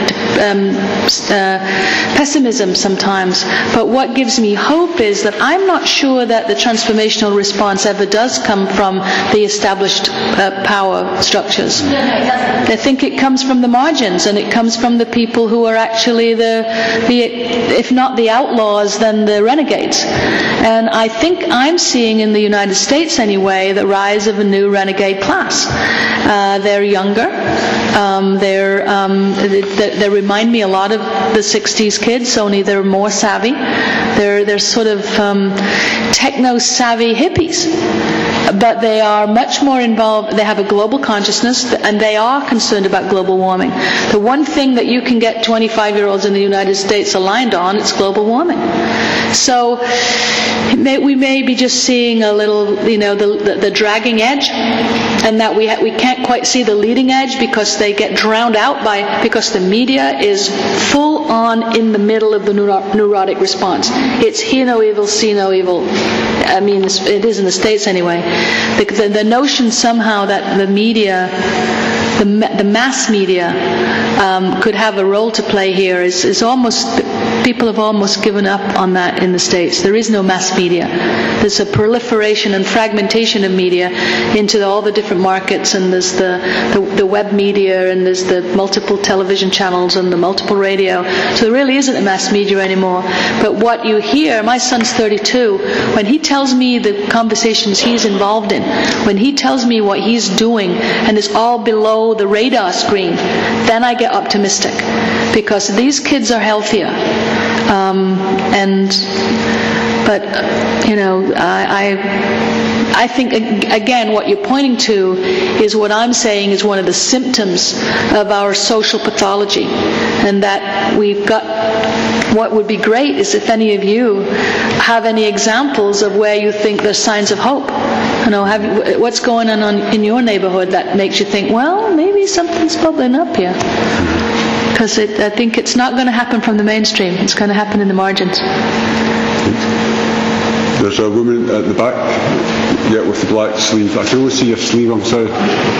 pessimism sometimes. But what gives me hope is that I'm not sure that the transformational response ever does come from the established power structures. I think it comes from the margins, and it comes from the people who are actually if not the outlaws, then the renegades. And I think I'm seeing in the United States anyway the rise of a new renegade class. They're younger. They remind me a lot of the 60s kids, only they're more savvy. They're sort of techno-savvy hippies. But they are much more involved. They have a global consciousness, and they are concerned about global warming. The one thing that you can get 25-year-olds in the United States aligned on, it's global warming. So we may be just seeing a little, the dragging edge, and that we can't quite see the leading edge because they get drowned out because the media is full on in the middle of the neurotic response. It's hear no evil, see no evil. I mean, it is in the States anyway. The notion somehow that the media, the mass media, could have a role to play here is almost, people have almost given up on that in the States. There is no mass media. There's a proliferation and fragmentation of media into all the different markets, and there's the web media, and there's the multiple television channels and the multiple radio. So there really isn't a mass media anymore. But what you hear, my son's 32, when he tells me the conversations he's involved in, when he tells me what he's doing, and it's all below the radar screen, then I get optimistic, because these kids are healthier. I think, again, what you're pointing to is what I'm saying is one of the symptoms of our social pathology, and that we've got, what would be great is if any of you have any examples of where you think there's signs of hope. You know, what's going on in your neighborhood that makes you think, well, maybe something's bubbling up here? Because I think it's not going to happen from the mainstream. It's going to happen in the margins. There's a woman at the back, yeah, with the black sleeve. I can only see your sleeve, I'm sorry.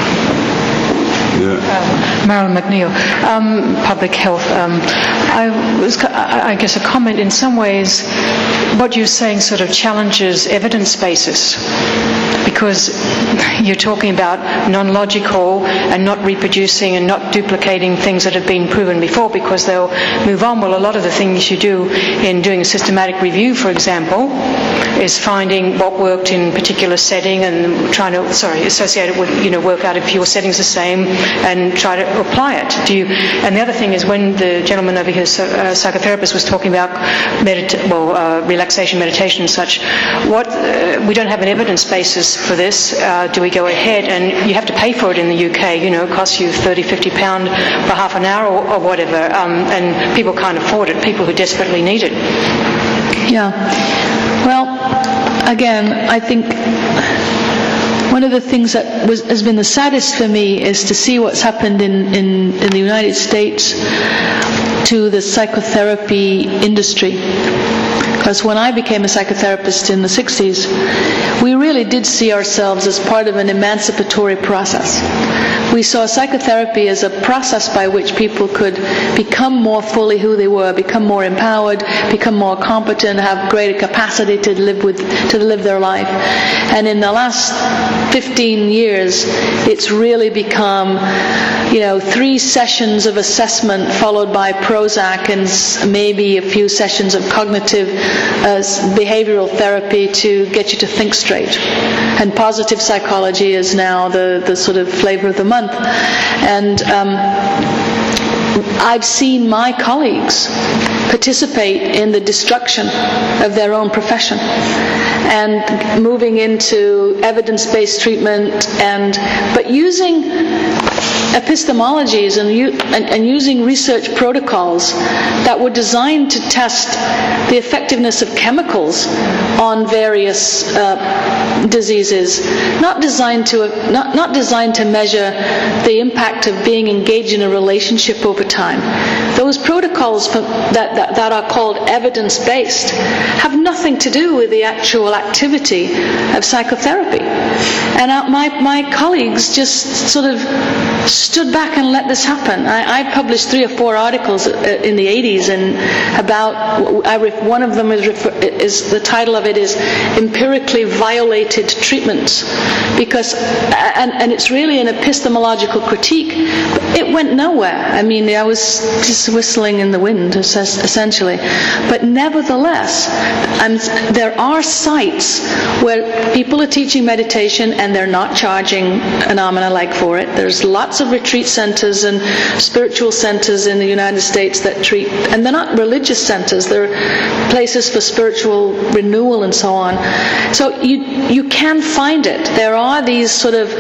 Yeah. Marilyn McNeil, Public Health. I guess a comment in some ways, what you're saying sort of challenges evidence bases, because you're talking about non-logical and not reproducing and not duplicating things that have been proven before, because they'll move on. Well, a lot of the things you do in doing a systematic review, for example, is finding what worked in a particular setting and trying to, associate it with, work out if your setting's the same and try to apply it. And the other thing is, when the gentleman over here, psychotherapist, was talking about relaxation, meditation and such, we don't have an evidence basis for this. Do we go ahead? And you have to pay for it in the UK. It costs you £30, £50 for half an hour or whatever, and people can't afford it, people who desperately need it. Yeah. Well, again, I think one of the things that has been the saddest for me is to see what's happened in the United States to the psychotherapy industry. Because when I became a psychotherapist in the 60s, we really did see ourselves as part of an emancipatory process. We saw psychotherapy as a process by which people could become more fully who they were, become more empowered, become more competent, have greater capacity to live their life. And in the last 15 years, it's really become, 3 sessions of assessment followed by Prozac and maybe a few sessions of cognitive behavioral therapy to get you to think straight. And positive psychology is now the sort of flavor of the month. And I've seen my colleagues participate in the destruction of their own profession and moving into evidence-based treatment, but using epistemologies and using research protocols that were designed to test the effectiveness of chemicals on various diseases, not designed to measure the impact of being engaged in a relationship over time. Those protocols that are called evidence-based have nothing to do with the actual activity of psychotherapy. And my colleagues just sort of stood back and let this happen. I published 3 or 4 articles in the 80s, and one of them is the title of it is "Empirically Violated Treatments," because and it's really an epistemological critique. It went nowhere. I mean, I was just whistling in the wind, essentially. But nevertheless, there are sites where people are teaching meditation and they're not charging an arm and a leg for it. There's lots of retreat centers and spiritual centers in the United States that treat, and they're not religious centers, they're places for spiritual renewal and so on. So you can find it. There are these sort of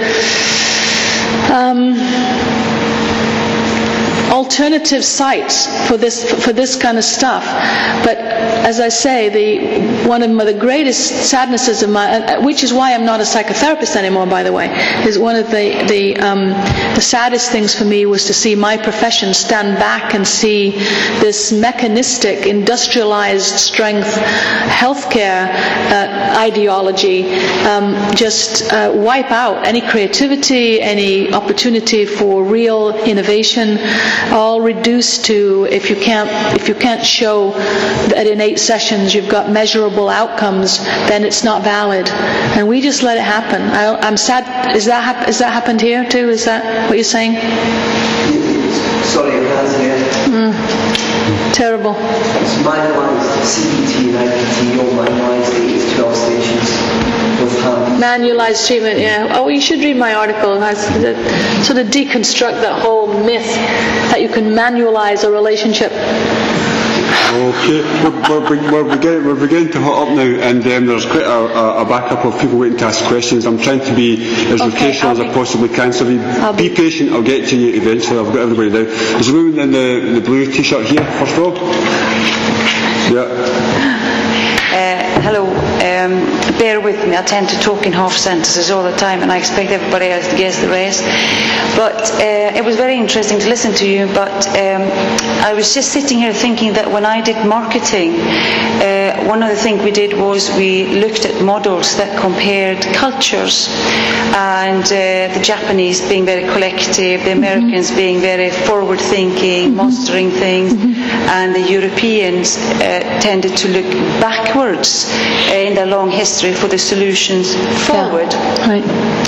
alternative sites for this kind of stuff. But as I say, one of the greatest sadnesses of which is why I'm not a psychotherapist anymore, by the way, is one of the saddest things for me was to see my profession stand back and see this mechanistic, industrialized strength healthcare ideology just wipe out any creativity, any opportunity for real innovation. All reduced to if you can't show that in 8 sessions you've got measurable outcomes, then it's not valid. And we just let it happen. I'm sad. Is that happened here too? Is that what you're saying? Sorry, your hands here. Terrible. It's manualised CBT and IPT, all manualised 8 to 12 stations with hand. Manualized treatment, yeah. Oh, you should read my article. It has to sort of deconstruct that whole myth that you can manualize a relationship. Okay, we're beginning to hot up now, and there's quite a backup of people waiting to ask questions. I'm trying to be as locational as I possibly can, so be patient. I'll get to you eventually. I've got everybody now. There's a woman in the blue t-shirt here, first of all. Yeah. Hello. Bear with me. I tend to talk in half sentences all the time, and I expect everybody else to guess the rest. But it was very interesting to listen to you. But I was just sitting here thinking that when I did marketing, one of the things we did was we looked at models that compared cultures, and the Japanese being very collective, the Americans being very forward-thinking, mastering things, and the Europeans tended to look backwards in their long history for the solutions forward. Yeah. Right.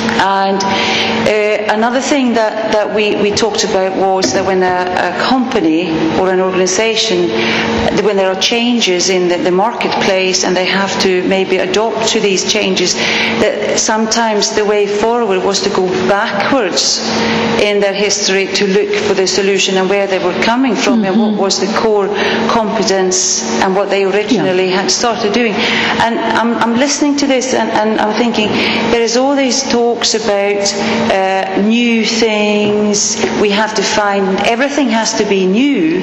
And another thing that we talked about was that when a company or an organization, when there are changes in the marketplace and they have to maybe adopt to these changes, that sometimes the way forward was to go backwards in their history to look for the solution and where they were coming from and what was the core competence and what they originally had started doing. And I'm listening to this and I'm thinking there is all these talks about new things. We have to find, everything has to be new.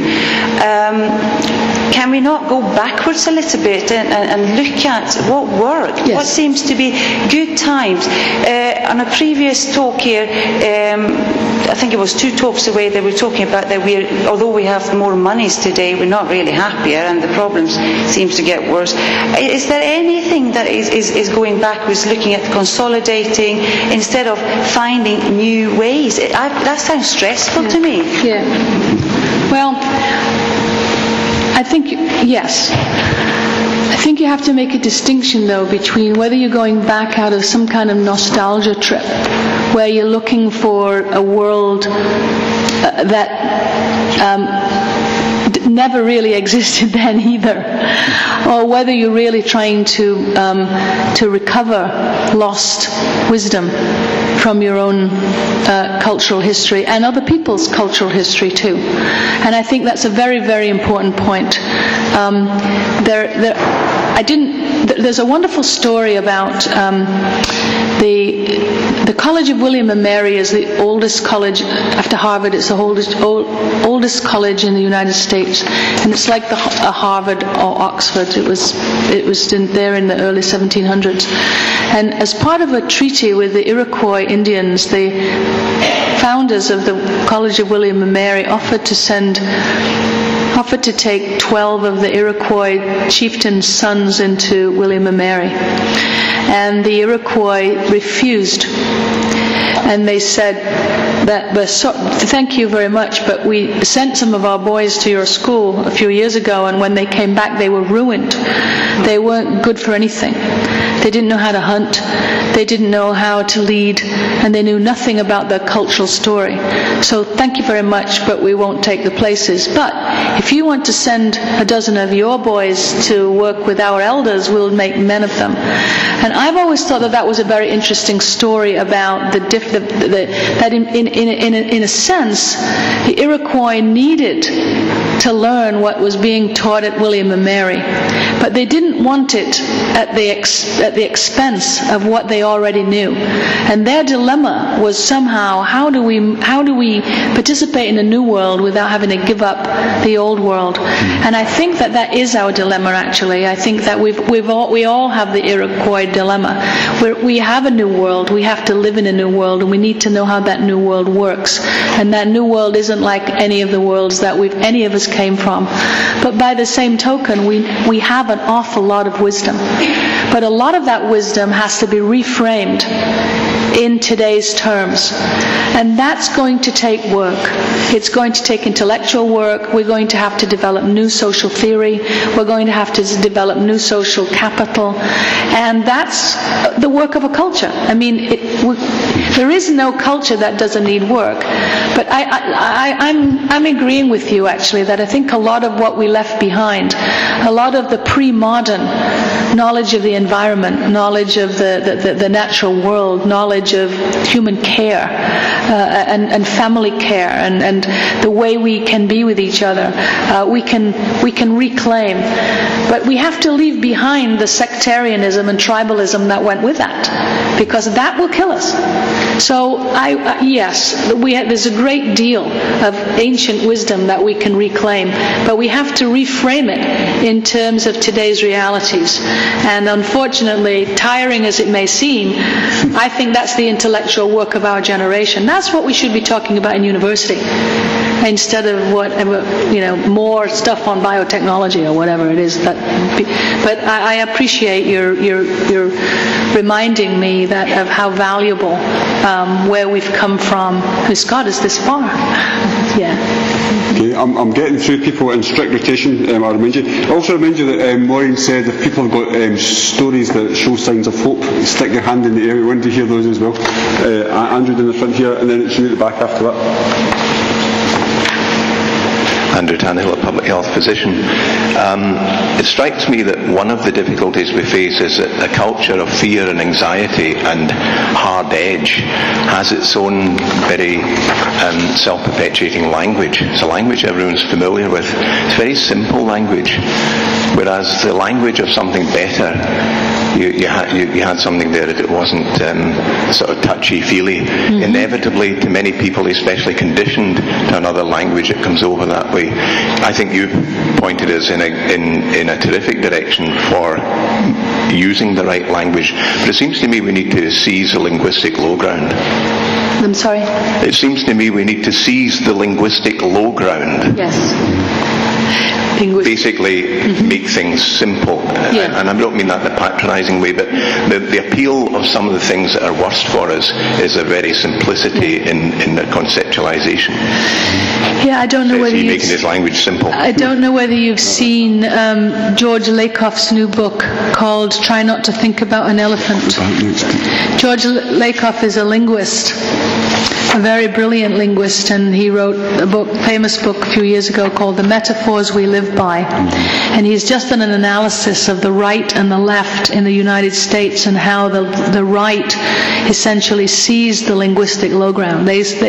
Can we not go backwards a little bit and look at what worked? Yes. What seems to be good times? On a previous talk here, I think it was 2 talks away, they were talking about that although we have more monies today, we're not really happier and the problems seems to get worse. Is there anything that is going backwards, looking at consolidating instead of finding new ways? That sounds stressful to me. Yeah. Well, I think, yes. I think you have to make a distinction, though, between whether you're going back out of some kind of nostalgia trip, where you're looking for a world that never really existed then either, or whether you're really trying to recover lost wisdom from your own cultural history and other people's cultural history too. And I think that's a very, very important point. There's a wonderful story about the College of William and Mary is the oldest college after Harvard. It's the oldest college in the United States, and it's like a Harvard or Oxford. It was there in the early 1700s, and as part of a treaty with the Iroquois Indians, the founders of the College of William and Mary offered to take 12 of the Iroquois chieftains' sons into William and Mary. And the Iroquois refused. And they said that, thank you very much, but we sent some of our boys to your school a few years ago, and when they came back they were ruined. They weren't good for anything. They didn't know how to hunt, they didn't know how to lead, and they knew nothing about their cultural story. So thank you very much, but we won't take the places. But if you want to send a dozen of your boys to work with our elders, we'll make men of them. And I've always thought that was a very interesting story about that in a sense, the Iroquois needed to learn what was being taught at William and Mary, but they didn't want it at the expense of what they already knew. And their dilemma was somehow, how do we participate in a new world without having to give up the old world? And I think that is our dilemma, actually. I think that we all have the Iroquois dilemma. We have a new world, we have to live in a new world, and we need to know how that new world works. And that new world isn't like any of the worlds that any of us came from. But by the same token, we have an awful lot of wisdom. But a lot of that wisdom has to be reframed in today's terms. And that's going to take work. It's going to take intellectual work. We're going to have to develop new social theory. We're going to have to develop new social capital. And that's the work of a culture. I mean, there is no culture that doesn't need work. But I'm agreeing with you, actually, that I think a lot of what we left behind, a lot of the pre-modern knowledge of the environment, knowledge of the natural world, knowledge of human care and family care, and the way we can be with each other. We can reclaim, but we have to leave behind the sectarianism and tribalism that went with that, because that will kill us. So yes, there's a great deal of ancient wisdom that we can reclaim, but we have to reframe it in terms of today's realities. And unfortunately, tiring as it may seem, I think that's the intellectual work of our generation. That's what we should be talking about in university, instead of more stuff on biotechnology or whatever it is. But I appreciate your reminding me of how valuable where we've come from has got us this far. Yeah. Okay, I'm getting through people in strict rotation. I'll remind you. I also remind you that Maureen said if people have got stories that show signs of hope, stick your hand in the air. We want to hear those as well. Andrew in the front here, and then it's you at the back after that. Andrew Tannehill, a public health physician. It strikes me that one of the difficulties we face is that a culture of fear and anxiety and hard edge has its own very self-perpetuating language. It's a language everyone's familiar with. It's very simple language, whereas the language of something better, you had something there that it wasn't sort of touchy-feely. Mm-hmm. Inevitably, to many people, especially conditioned to another language, it comes over that way. I think you pointed us in a terrific direction for using the right language, but it seems to me we need to seize the linguistic low ground. I'm sorry? It seems to me we need to seize the linguistic low ground. Yes. Basically, make things simple. And I don't mean that in a patronising way, but the appeal of some of the things that are worst for us is a very simplicity in their conceptualisation. Yeah, I don't know whether you've making his language simple. I don't know whether you've seen George Lakoff's new book called "Try Not to Think About an Elephant." George Lakoff is a linguist, a very brilliant linguist, and he wrote a famous book a few years ago called "The Metaphors We Live By." And he's just done an analysis of the right and the left in the United States and how the right essentially seized the linguistic low ground.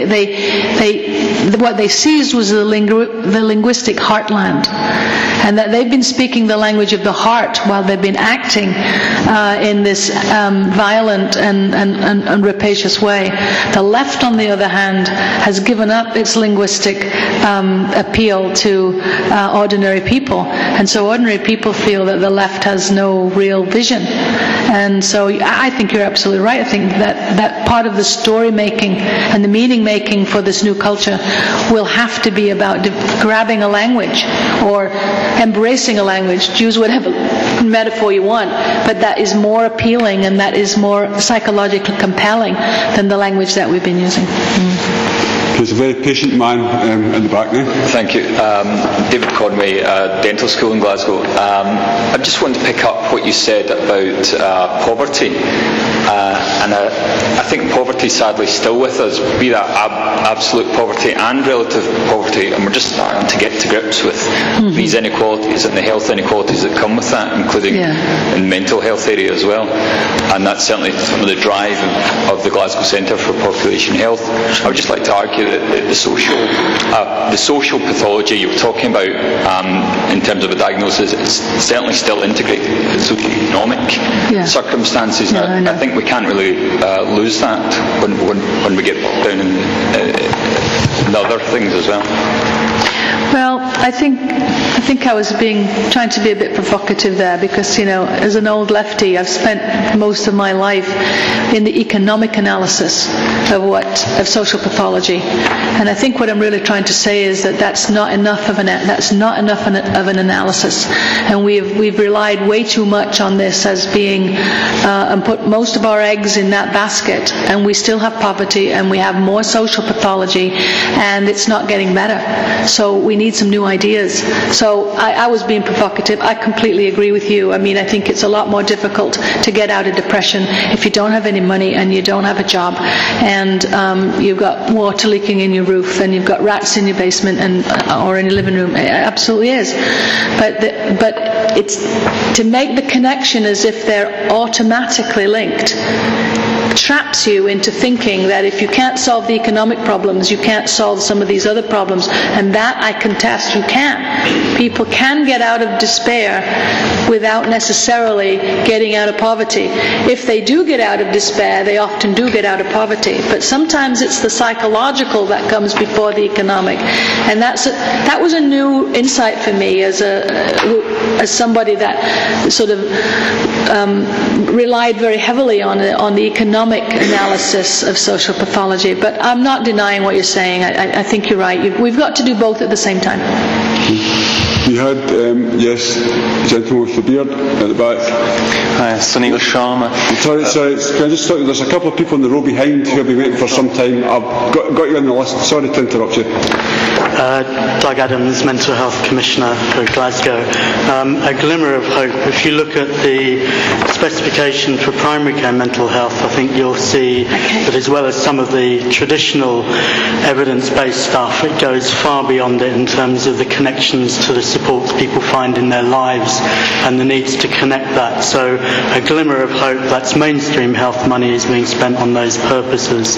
What they seized was the linguistic heartland, and that they've been speaking the language of the heart while they've been acting in this violent and rapacious way. The left, on the other hand, has given up its linguistic appeal to ordinary people, and so ordinary people feel that the left has no real vision. And so I think you're absolutely right. I think that part of the story making and the meaning making for this new culture will have to be about grabbing a language or embracing a language. Choose whatever metaphor you want, but that is more appealing and that is more psychologically compelling than the language that we've been using. There's a very patient man in the back now. Thank you. David Conway, dental school in Glasgow. I just want to pick up what you said about poverty. And I think poverty sadly still with us, be that absolute poverty and relative poverty, and we're just starting to get to grips with these inequalities and the health inequalities that come with that, including in mental health area as well. And that's certainly some of the drive of the Glasgow Centre for Population Health. I would just like to argue that the social pathology you were talking about in terms of a diagnosis is certainly still integrated with socio-economic circumstances. I think we can't really lose that when we get bogged down in other things as well. Well, I think I was trying to be a bit provocative there because, as an old lefty, I've spent most of my life in the economic analysis of social pathology, and I think what I'm really trying to say is that that's not enough of an analysis, and we've relied way too much on this as being and put most of our eggs in that basket, and we still have poverty and we have more social pathology, and it's not getting better. So we need some new ideas. So I was being provocative. I completely agree with you. I mean, I think it's a lot more difficult to get out of depression if you don't have any money and you don't have a job, and you've got water leaking in your roof and you've got rats in your basement or in your living room. It absolutely is. But to make the connection as if they're automatically linked traps you into thinking that if you can't solve the economic problems, you can't solve some of these other problems. And that I contest you can. People can get out of despair without necessarily getting out of poverty. If they do get out of despair, they often do get out of poverty. But sometimes it's the psychological that comes before the economic. And that was a new insight for me as somebody that sort of relied very heavily on the economic analysis of social pathology. But I'm not denying what you're saying. I think you're right. We've got to do both at the same time. You had, yes, gentleman with the beard at the back. Hi, Sunil Sharma. Sorry, can I just stop you? There's a couple of people in the row behind who have been waiting for some time. I've got you on the list. Sorry to interrupt you. Doug Adams, Mental Health Commissioner for Glasgow. A glimmer of hope. If you look at the specification for primary care mental health, I think you'll see that as well as some of the traditional evidence-based stuff, it goes far beyond it in terms of the connections to the supports people find in their lives and the needs to connect that. So a glimmer of hope, that's mainstream health money is being spent on those purposes.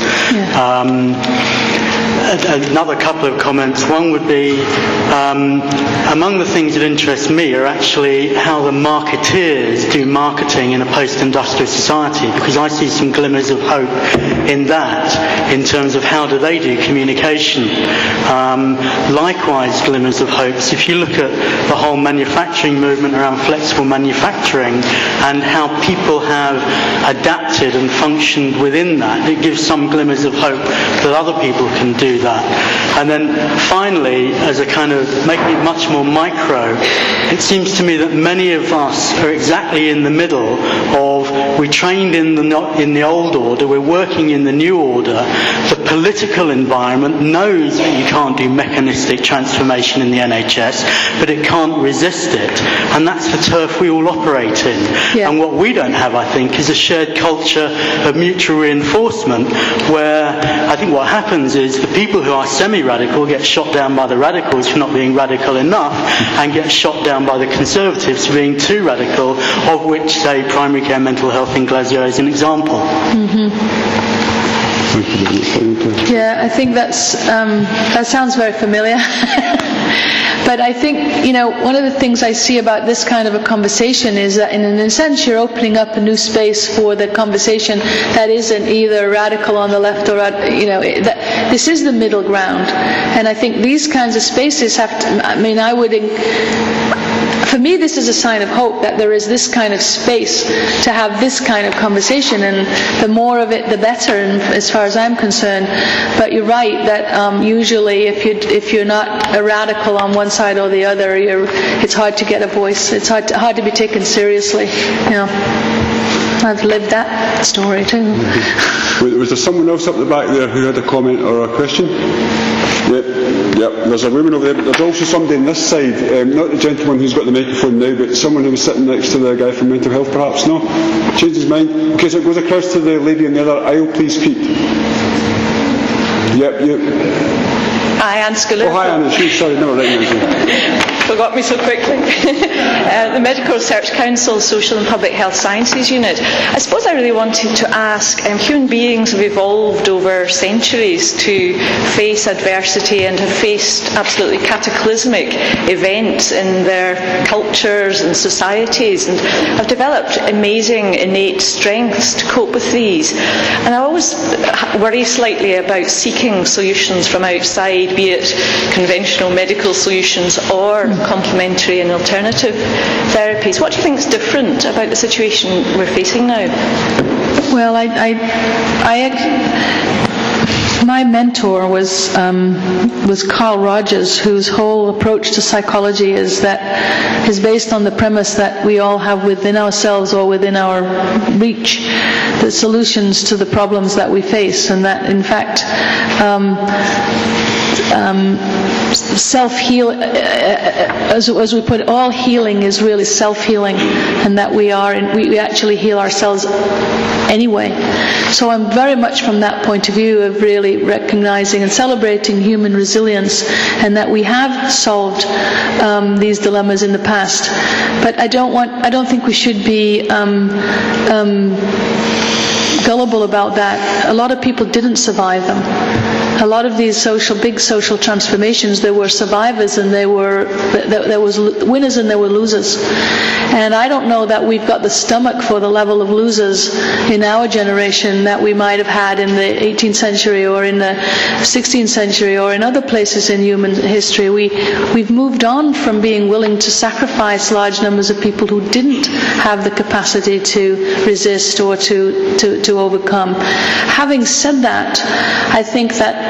Another couple of comments. One would be, among the things that interest me are actually how the marketeers do marketing in a post-industrial society, because I see some glimmers of hope in that, in terms of how do they do communication. Likewise, glimmers of hope. So if you look at the whole manufacturing movement around flexible manufacturing and how people have adapted and functioned within that, it gives some glimmers of hope that other people can do that. And then finally, as a kind of making it much more micro, it seems to me that many of us are exactly in the middle of, we trained in the old order, we're working in the new order. The political environment knows that you can't do mechanistic transformation in the NHS, but it can't resist it. And that's the turf we all operate in. Yeah. And what we don't have, I think, is a shared culture of mutual reinforcement, where I think what happens is the people who are semi-radical get shot down by the radicals for not being radical enough, and get shot down by the conservatives for being too radical, of which, say, primary care mental health in Glasgow is an example. Yeah, I think that sounds very familiar. But I think, one of the things I see about this kind of a conversation is that in a sense you're opening up a new space for the conversation that isn't either radical on the left or, this is the middle ground. And I think these kinds of spaces have to, for me, this is a sign of hope that there is this kind of space to have this kind of conversation, and the more of it, the better, as far as I'm concerned. But you're right that usually, if you're not a radical on one side or the other, it's hard to get a voice. It's hard to be taken seriously. I've lived that story too. Was there someone else up the back there who had a comment or a question? Yep. There's a woman over there, but there's also somebody on this side, not the gentleman who's got the microphone now, but someone who was sitting next to the guy from mental health, perhaps. No? Changed his mind. Okay, so it goes across to the lady in the other aisle, please, Pete. Yep. Hi, Anne Sculler. Oh, hi, Anne. Sorry, never right. Forgot me so quickly. The Medical Research Council Social and Public Health Sciences Unit. I suppose I really wanted to ask, human beings have evolved over centuries to face adversity and have faced absolutely cataclysmic events in their cultures and societies, and have developed amazing innate strengths to cope with these. And I always worry slightly about seeking solutions from outside, be it conventional medical solutions or complementary and alternative therapies. What do you think is different about the situation we're facing now? Well, my mentor was Carl Rogers, whose whole approach to psychology is based on the premise that we all have within ourselves or within our reach the solutions to the problems that we face, and that in fact self-heal, as we put it, all healing is really self-healing, and that we actually heal ourselves anyway. So I'm very much from that point of view of really recognizing and celebrating human resilience, and that we have solved these dilemmas in the past. But I don't think we should be gullible about that. A lot of people didn't survive them. A lot of these big social transformations, there were survivors and there was winners and there were losers. And I don't know that we've got the stomach for the level of losers in our generation that we might have had in the 18th century or in the 16th century or in other places in human history. We've moved on from being willing to sacrifice large numbers of people who didn't have the capacity to resist or to overcome. Having said that, I think that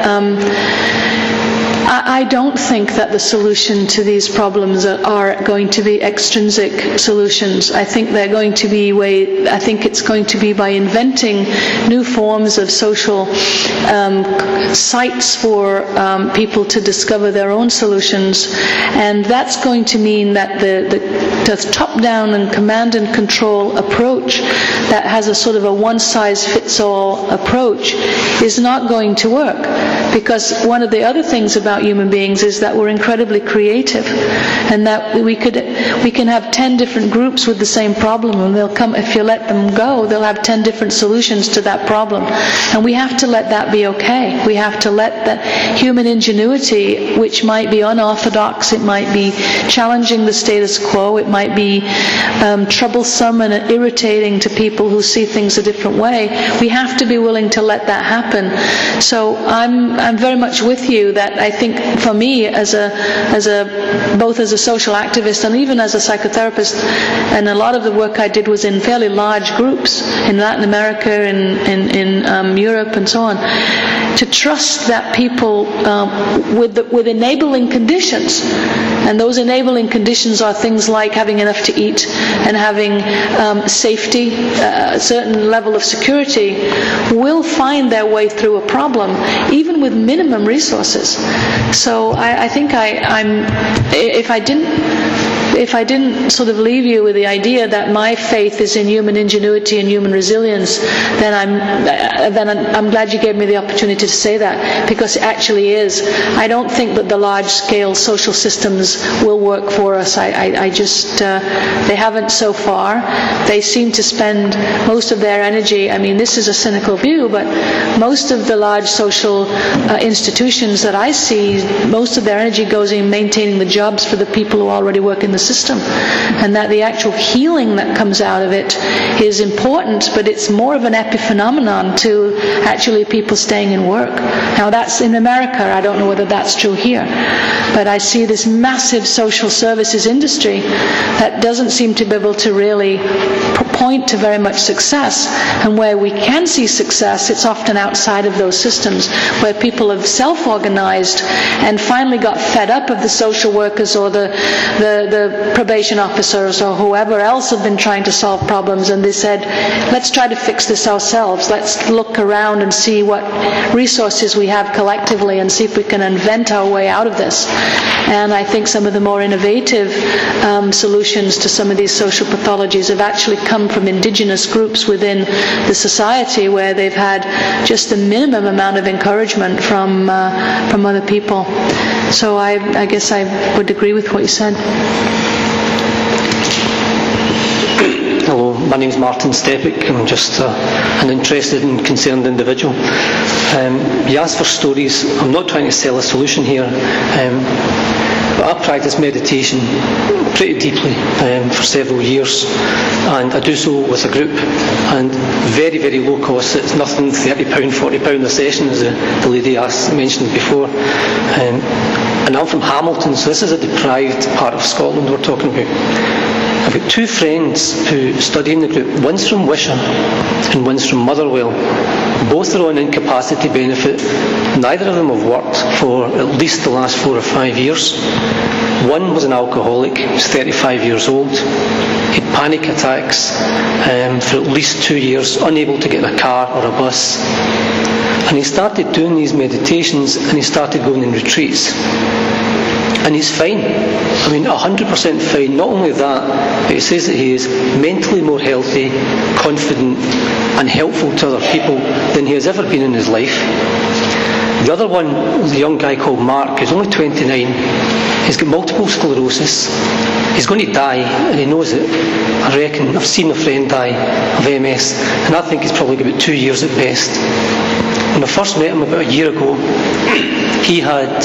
I don't think that the solution to these problems are going to be extrinsic solutions. I think they're going to be it's going to be by inventing new forms of social sites for people to discover their own solutions, and that's going to mean that the top-down and command and control approach that has a sort of a one-size-fits-all approach is not going to work, because one of the other things about human beings is that we're incredibly creative, and that we can have 10 different groups with the same problem, and they'll come, if you let them go, they'll have 10 different solutions to that problem. And we have to let that be okay. We have to let that human ingenuity, which might be unorthodox, it might be challenging the status quo, it might be troublesome and irritating to people who see things a different way. We have to be willing to let that happen. So I'm very much with you that I think for me both as a social activist and even as a psychotherapist, and a lot of the work I did was in fairly large groups in Latin America, in Europe and so on, to trust that people with enabling conditions, and those enabling conditions are things like having enough to eat and having safety, a certain level of security, will find their way through a problem, even with minimum resources. So I think if I didn't sort of leave you with the idea that my faith is in human ingenuity and human resilience, then I'm glad you gave me the opportunity to say that, because it actually is. I don't think that the large-scale social systems will work for us. I just they haven't so far. They seem to spend most of their energy. I mean, this is a cynical view, but most of the large social institutions that I see, most of their energy goes in maintaining the jobs for the people who already work in the system, and that the actual healing that comes out of it is important, but it's more of an epiphenomenon to actually people staying in work. Now that's in America. I don't know whether that's true here, but I see this massive social services industry that doesn't seem to be able to really point to very much success, and where we can see success, it's often outside of those systems, where people have self-organized and finally got fed up of the social workers or the probation officers or whoever else have been trying to solve problems, and they said, let's try to fix this ourselves. Let's look around and see what resources we have collectively and see if we can invent our way out of this. And I think some of the more innovative solutions to some of these social pathologies have actually come from indigenous groups within the society, where they've had just the minimum amount of encouragement from other people. So I guess I would agree with what you said. Hello, my name is Martin Stepik. I'm just an interested and concerned individual. You asked for stories. I'm not trying to sell a solution here, but I've practiced meditation pretty deeply for several years, and I do so with a group, and very, very low cost. It's nothing, £30, £40 a session, as the lady mentioned before. And I'm from Hamilton, so this is a deprived part of Scotland we're talking about. I've got two friends who study in the group. One's from Wishaw and one's from Motherwell. Both are on incapacity benefit. Neither of them have worked for at least the last 4 or 5 years. One was an alcoholic. He was 35 years old. He had panic attacks for at least 2 years, unable to get a car or a bus. And he started doing these meditations, and he started going in retreats. And he's fine. I mean, 100% fine. Not only that, but he says that he is mentally more healthy, confident and helpful to other people than he has ever been in his life. The other one was a young guy called Mark, who's only 29. He's got multiple sclerosis. He's going to die, and he knows it. I reckon, I've seen a friend die of MS, and I think he's probably got about 2 years at best. When I first met him about a year ago, he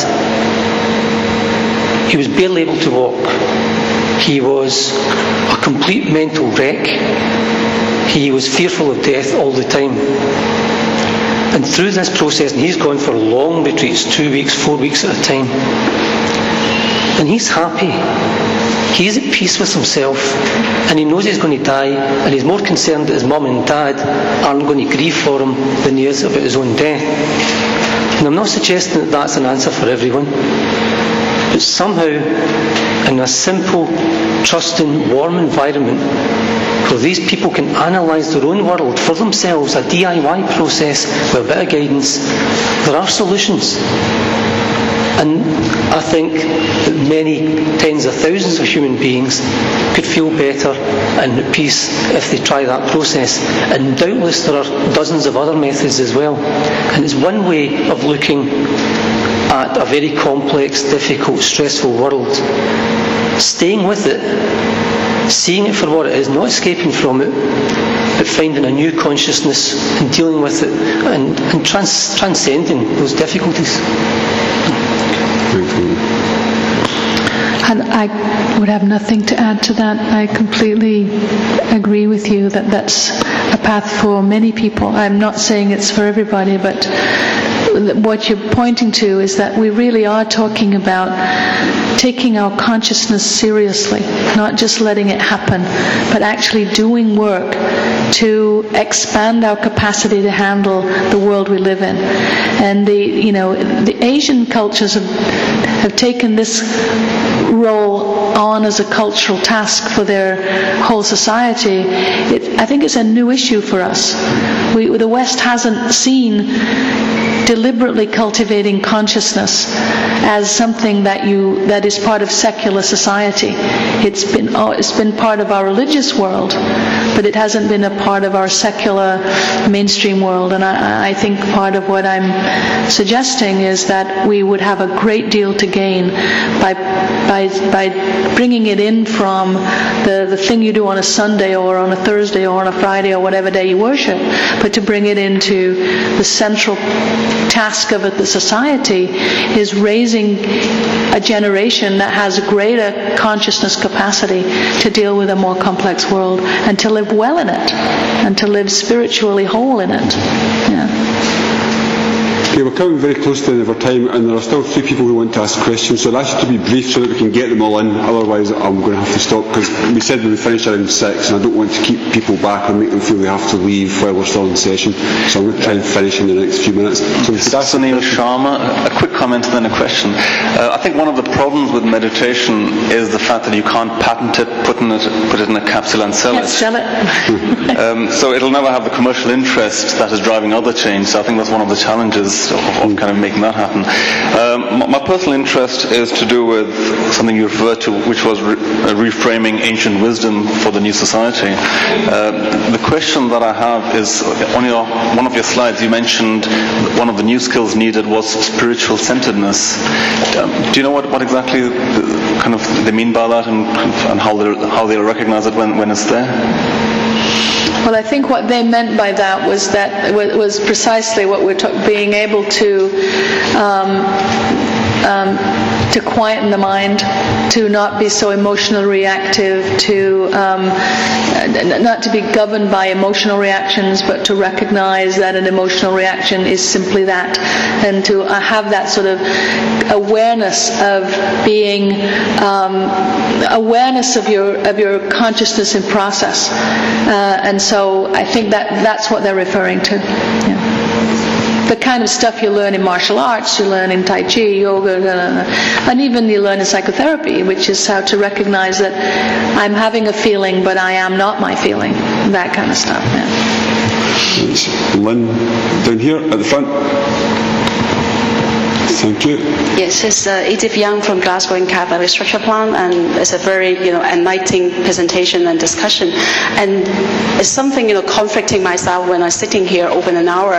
was barely able to walk. He was a complete mental wreck. He was fearful of death all the time. And through this process, and he's gone for long retreats, 2 weeks, 4 weeks at a time, and he's happy. He's at peace with himself, and he knows he's going to die, and he's more concerned that his mum and dad aren't going to grieve for him than he is about his own death. And I'm not suggesting that that's an answer for everyone, but somehow, in a simple, trusting, warm environment, where these people can analyse their own world for themselves, a DIY process with a bit of guidance, there are solutions. And I think that many tens of thousands of human beings could feel better and at peace if they try that process. And doubtless there are dozens of other methods as well. And it's one way of looking at a very complex, difficult, stressful world. Staying with it, seeing it for what it is, not escaping from it, but finding a new consciousness and dealing with it and transcending those difficulties. And I would have nothing to add to that. I completely agree with you that that's a path for many people. I'm not saying it's for everybody, but what you're pointing to is that we really are talking about taking our consciousness seriously, not just letting it happen, but actually doing work to expand our capacity to handle the world we live in. And the Asian cultures have taken this role on as a cultural task for their whole society. I think it's a new issue for us. The West hasn't seen deliberately cultivating consciousness as something that is part of secular society. It's been part of our religious world, but it hasn't been a part of our secular mainstream world. And I think part of what I'm suggesting is that we would have a great deal to gain by bringing it in from the thing you do on a Sunday or on a Thursday or on a Friday or whatever day you worship, but to bring it into the central task of the society is raising a generation that has a greater consciousness capacity to deal with a more complex world and to live well in it and to live spiritually whole in it. Yeah. Okay, we're coming very close to the end of our time, and there are still 3 people who want to ask questions, so I'd ask you to be brief so that we can get them all in. Otherwise I'm going to have to stop, because we said we would finish around 6, and I don't want to keep people back and make them feel they have to leave while we're still in session, so I'm going to try and finish in the next few minutes. So Sunil Sharma, a quick comment and then a question. I think one of the problems with meditation is the fact that you can't patent it, put it in a capsule and sell it. Sell it. So it'll never have the commercial interest that is driving other change, so I think that's one of the challenges of kind of making that happen. My personal interest is to do with something you referred to, which was reframing ancient wisdom for the new society. The question that I have is, on one of your slides you mentioned one of the new skills needed was spiritual centeredness. Do you know what exactly they mean by that, and how they'll recognize it when it's there? Well, I think what they meant by that was precisely what we're being able to quieten the mind, to not be so emotionally reactive, to not to be governed by emotional reactions, but to recognize that an emotional reaction is simply that, and to have that sort of awareness of being awareness of your consciousness in process, and so I think that's what they're referring to. Yeah. The kind of stuff you learn in martial arts, you learn in Tai Chi, yoga, and even you learn in psychotherapy, which is how to recognize that I'm having a feeling, but I am not my feeling. That kind of stuff. Yeah. Lynn, down here at the front. Thank you. Yes, it's Edith Young from Glasgow and Cat Valley Structure Plan, and it's a very enlightening presentation and discussion. And it's something conflicting myself when I'm sitting here over an hour.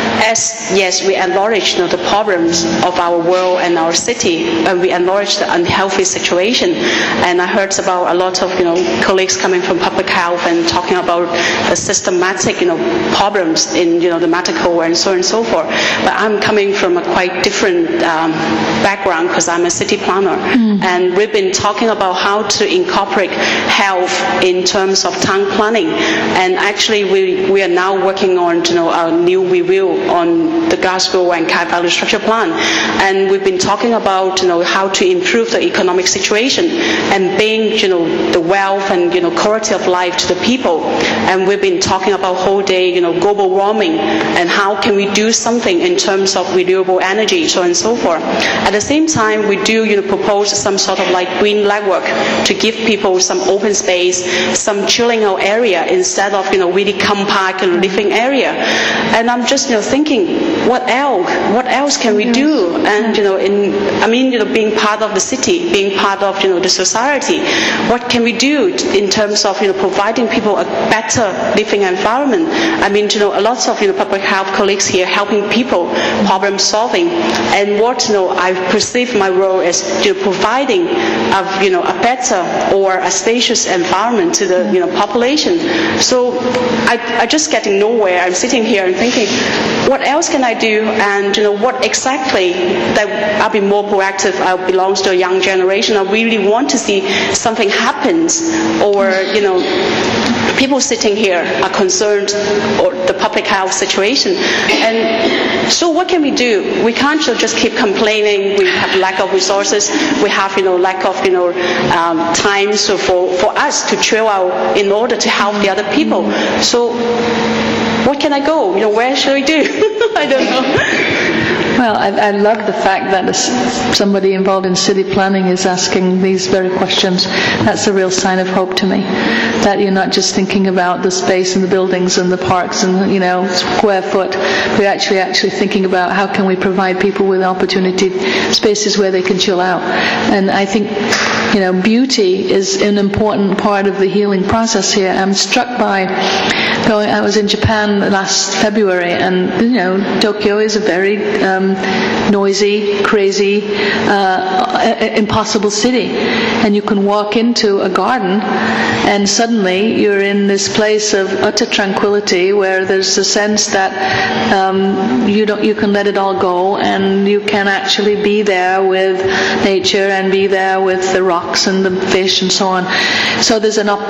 As yes, we acknowledge the problems of our world and our city, and we acknowledge the unhealthy situation. And I heard about a lot of colleagues coming from public health and talking about the systematic problems in the medical and so on and so forth. But I'm coming from a quite different background because I'm a city planner, and we've been talking about how to incorporate health in terms of town planning. And actually, we are now working on a new review on the Glasgow and Cat Valley Structure Plan, and we've been talking about how to improve the economic situation and bring the wealth and quality of life to the people. And we've been talking about whole day global warming and how can we do something in terms of renewable energy, so on and so forth. At the same time, we do propose some sort of like green legwork to give people some open space, some chilling out area instead of really compact and living area. And I'm just thinking, what else can we do? And being part of the city, being part of the society, what can we do in terms of providing people a better living environment? A lot of public health colleagues here helping people problem solving, and what I perceive my role as providing a better or a spacious environment to the population. So I just getting nowhere. I'm sitting here and thinking, what else can I do? And what exactly that I'll be more proactive. I belongs to a young generation. I really want to see something happens, or people sitting here are concerned or the public health situation. And so what can we do? We can't just keep complaining. We have lack of resources. We have lack of time so for us to chill out in order to help the other people. So what can I go? Where should I do? I don't know. Well, I love the fact that somebody involved in city planning is asking these very questions. That's a real sign of hope to me, that you're not just thinking about the space and the buildings and the parks and square foot. We're actually thinking about how can we provide people with opportunity spaces where they can chill out. And I think beauty is an important part of the healing process here. I'm struck by I was in Japan last February, and Tokyo is a very noisy, crazy, impossible city. And you can walk into a garden and suddenly you're in this place of utter tranquility where there's a sense that you can let it all go, and you can actually be there with nature and be there with the rocks and the fish and so on. So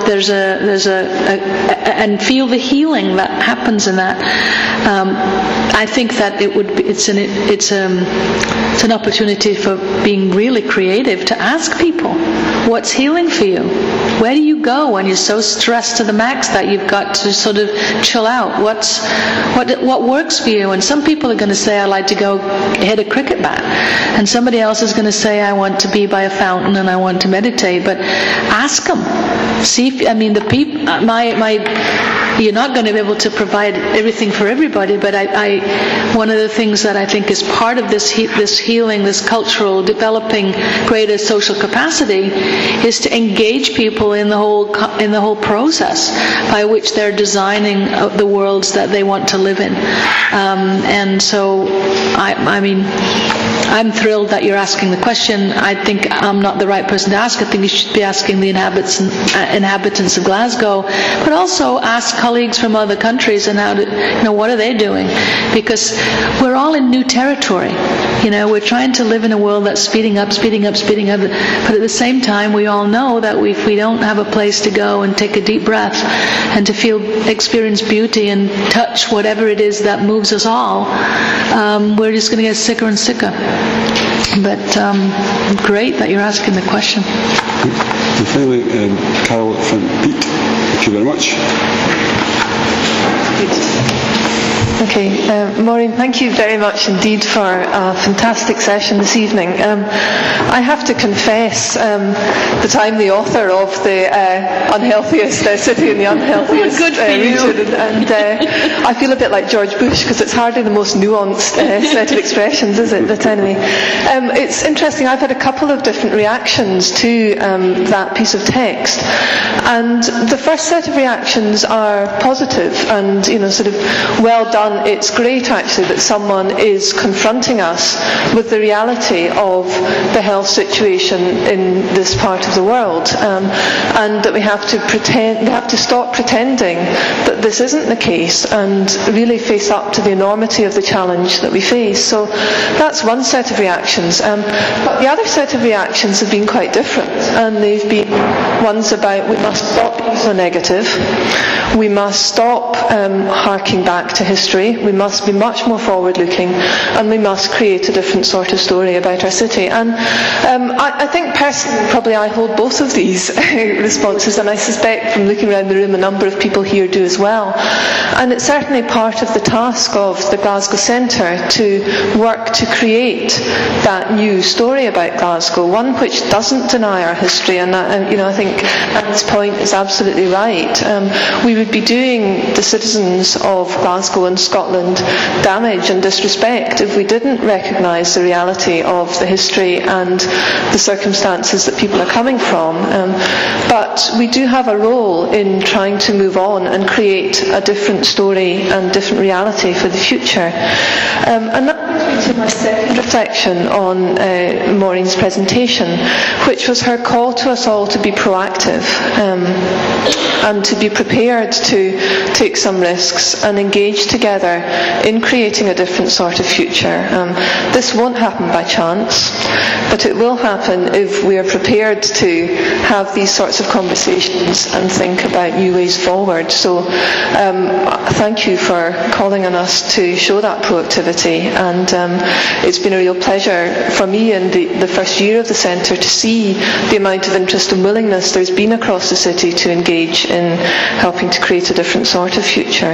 and feel the healing that happens in that. I think that it's an opportunity for being really creative to ask people, what's healing for you? Where do you go when you're so stressed to the max that you've got to sort of chill out? What works for you? And some people are going to say, I like to go hit a cricket bat, and somebody else is going to say, I want to be by a fountain and I want to meditate. But ask them. See if the people. You're not going to be able to provide everything for everybody, but one of the things that I think is part of this healing, this cultural developing greater social capacity, is to engage people in the whole process by which they're designing the worlds that they want to live in. And so, I'm thrilled that you're asking the question. I think I'm not the right person to ask. I think you should be asking the inhabitants of Glasgow, but also ask colleagues from other countries and what are they doing? Because we're all in new territory. We're trying to live in a world that's speeding up, but at the same time, we all know that if we don't have a place to go and take a deep breath and to experience beauty and touch whatever it is that moves us all, we're just going to get sicker and sicker. But great that you're asking the question. And finally, Carol from Pete. Thank you very much. Okay, Maureen, thank you very much indeed for a fantastic session this evening. I have to confess that I'm the author of the unhealthiest city in the unhealthiest region, and I feel a bit like George Bush because it's hardly the most nuanced set of expressions, is it? But anyway, it's interesting. I've had a couple of different reactions to that piece of text, and the first set of reactions are positive and sort of well done. It's great actually that someone is confronting us with the reality of the health situation in this part of the world, and that we have to stop pretending that this isn't the case and really face up to the enormity of the challenge that we face. So that's one set of reactions. But the other set of reactions have been quite different, and they've been ones about we must stop being so negative, we must stop harking back to history, we must be much more forward-looking, and we must create a different sort of story about our city. And I think personally, probably I hold both of these responses, and I suspect from looking around the room a number of people here do as well. And it's certainly part of the task of the Glasgow Centre to work to create that new story about Glasgow, one which doesn't deny our history. And I think Anne's point is absolutely right. We would be doing the citizens of Glasgow and Scotland damage and disrespect if we didn't recognise the reality of the history and the circumstances that people are coming from. But we do have a role in trying to move on and create a different story and different reality for the future. And that brings me to my second reflection on Maureen's presentation, which was her call to us all to be proactive and to be prepared to take some risks and engage together in creating a different sort of future. This won't happen by chance, but it will happen if we are prepared to have these sorts of conversations and think about new ways forward. So thank you for calling on us to show that proactivity, and it's been a real pleasure for me in the first year of the Centre to see the amount of interest and willingness there's been across the city to engage in helping to create a different sort of future.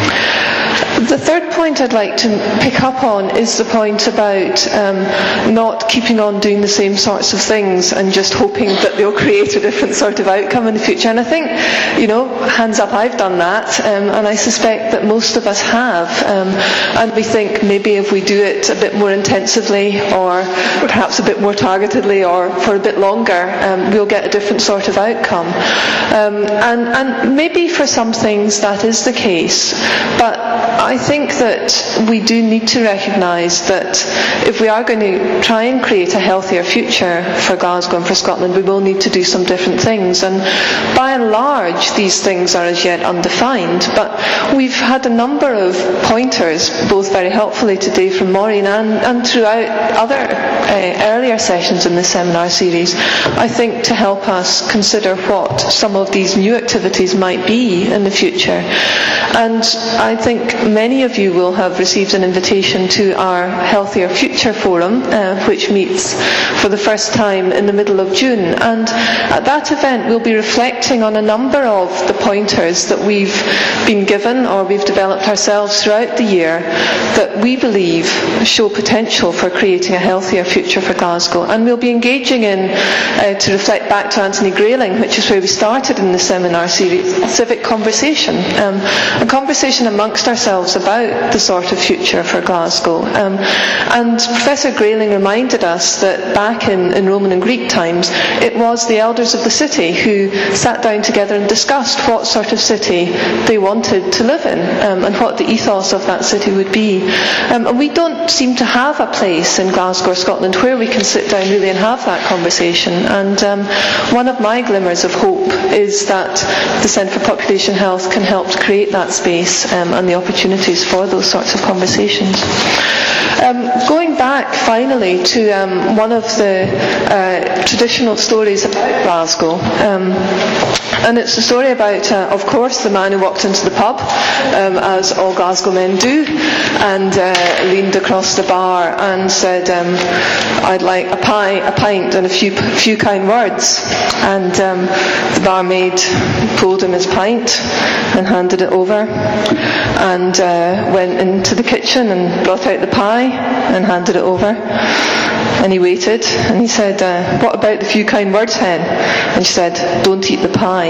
The third point I'd like to pick up on is the point about not keeping on doing the same sorts of things and just hoping that they'll create a different sort of outcome in the future. And I think, hands up, I've done that, and I suspect that most of us have. And we think maybe if we do it a bit more intensively, or perhaps a bit more targetedly, or for a bit longer, we'll get a different sort of outcome. And maybe for some things that is the case, but I think that we do need to recognise that if we are going to try and create a healthier future for Glasgow and for Scotland, we will need to do some different things. And by and large, these things are as yet undefined. But we've had a number of pointers, both very helpfully today from Maureen and throughout other earlier sessions in this seminar series, I think, to help us consider what some of these new activities might be in the future. And I think many of you will have received an invitation to our Healthier Future Forum, which meets for the first time in the middle of June. And at that event we'll be reflecting on a number of the pointers that we've been given or we've developed ourselves throughout the year that we believe show potential for creating a healthier future for Glasgow. And we'll be engaging in, to reflect back to Anthony Grayling, which is where we started in the seminar series, a civic conversation. A conversation amongst ourselves about the sort of future for Glasgow. And Professor Grayling reminded us that back in Roman and Greek times, it was the elders of the city who sat down together and discussed what sort of city they wanted to live in, and what the ethos of that city would be. And we don't seem to have a place in Glasgow or Scotland where we can sit down really and have that conversation. And one of my glimmers of hope is that the Centre for Population Health can help to create that space and the opportunities for those sorts of conversations. Going back finally to one of the traditional stories about Glasgow, And it's a story about, of course, the man who walked into the pub, as all Glasgow men do, and leaned across the bar and said, I'd like a pint and a few kind words. And the barmaid pulled him his pint and handed it over, and went into the kitchen and brought out the pie and handed it over. And he waited, and he said, what about the few kind words, hen? And she said, don't eat the pie.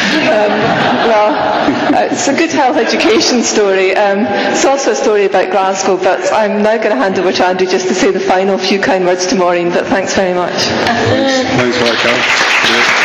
It's a good health education story. It's also a story about Glasgow, but I'm now going to hand over to Andrew just to say the final few kind words to Maureen, but thanks very much. Thanks for that, Carol.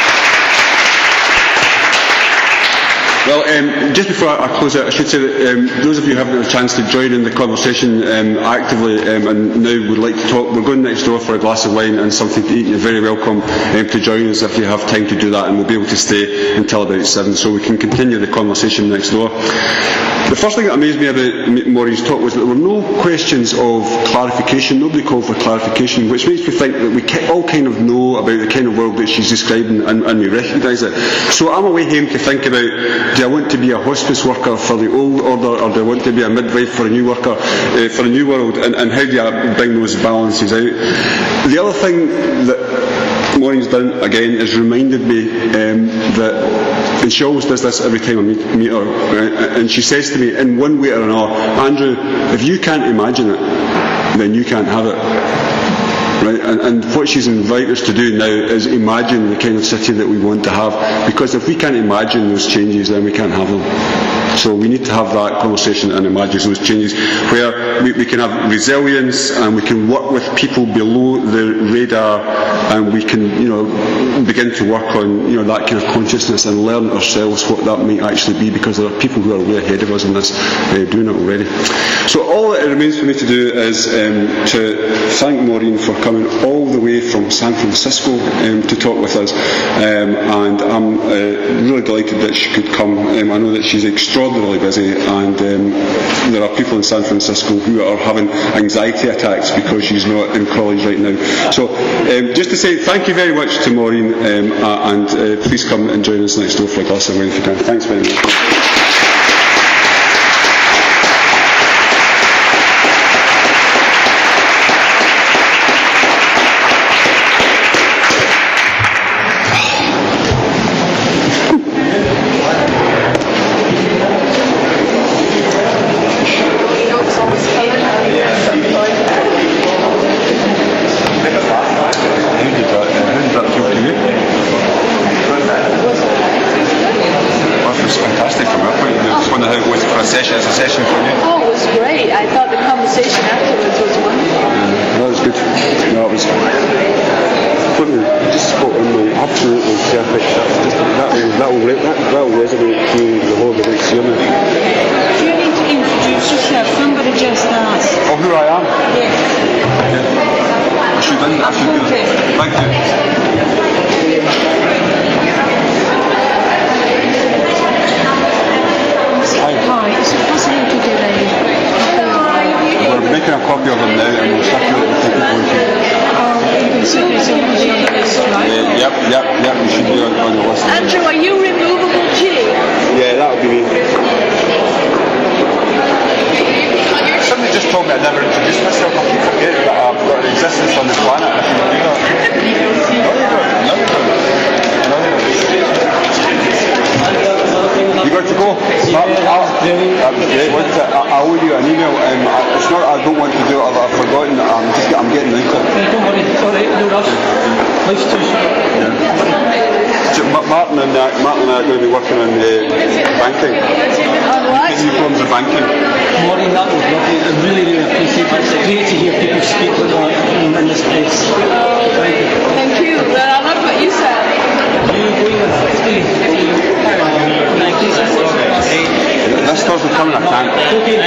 Well, just before I close out, I should say that those of you who haven't had a chance to join in the conversation actively and now would like to talk, we're going next door for a glass of wine and something to eat. You're very welcome to join us if you have time to do that, and we'll be able to stay until about 7 so we can continue the conversation next door. The first thing that amazed me about Maureen's talk was that there were no questions of clarification. Nobody called for clarification, which makes me think that we all kind of know about the kind of world that she's describing, and we recognise it. So I'm away home to think about, do I want to be a hospice worker for the old order, or do I want to be a midwife for a new worker, for a new world, and how do I bring those balances out? The other thing that Maureen's done, again, is reminded me that, and she always does this every time I meet her, and she says to me in one way or another, Andrew, if you can't imagine it, then you can't have it. Right? And what she's invited us to do now is imagine the kind of city that we want to have, because if we can't imagine those changes, then we can't have them. So we need to have that conversation and imagine those changes where we can have resilience, and we can work with people below the radar, and we can, begin to work on, that kind of consciousness and learn ourselves what that might actually be, because there are people who are way ahead of us in this doing it already. So all that it remains for me to do is to thank Maureen for coming all the way from San Francisco to talk with us, and I'm really delighted that she could come. I know that she's extraordinarily busy, and there are people in San Francisco who are having anxiety attacks because she's not in college right now. So just to say thank you very much to Maureen, and please come and join us next door for a glass of wine if you can. Thanks very much. Martin and I are going to be working on banking. New forms of banking. Maureen, that was lovely. I really, really appreciate it. It's great to hear people speak in this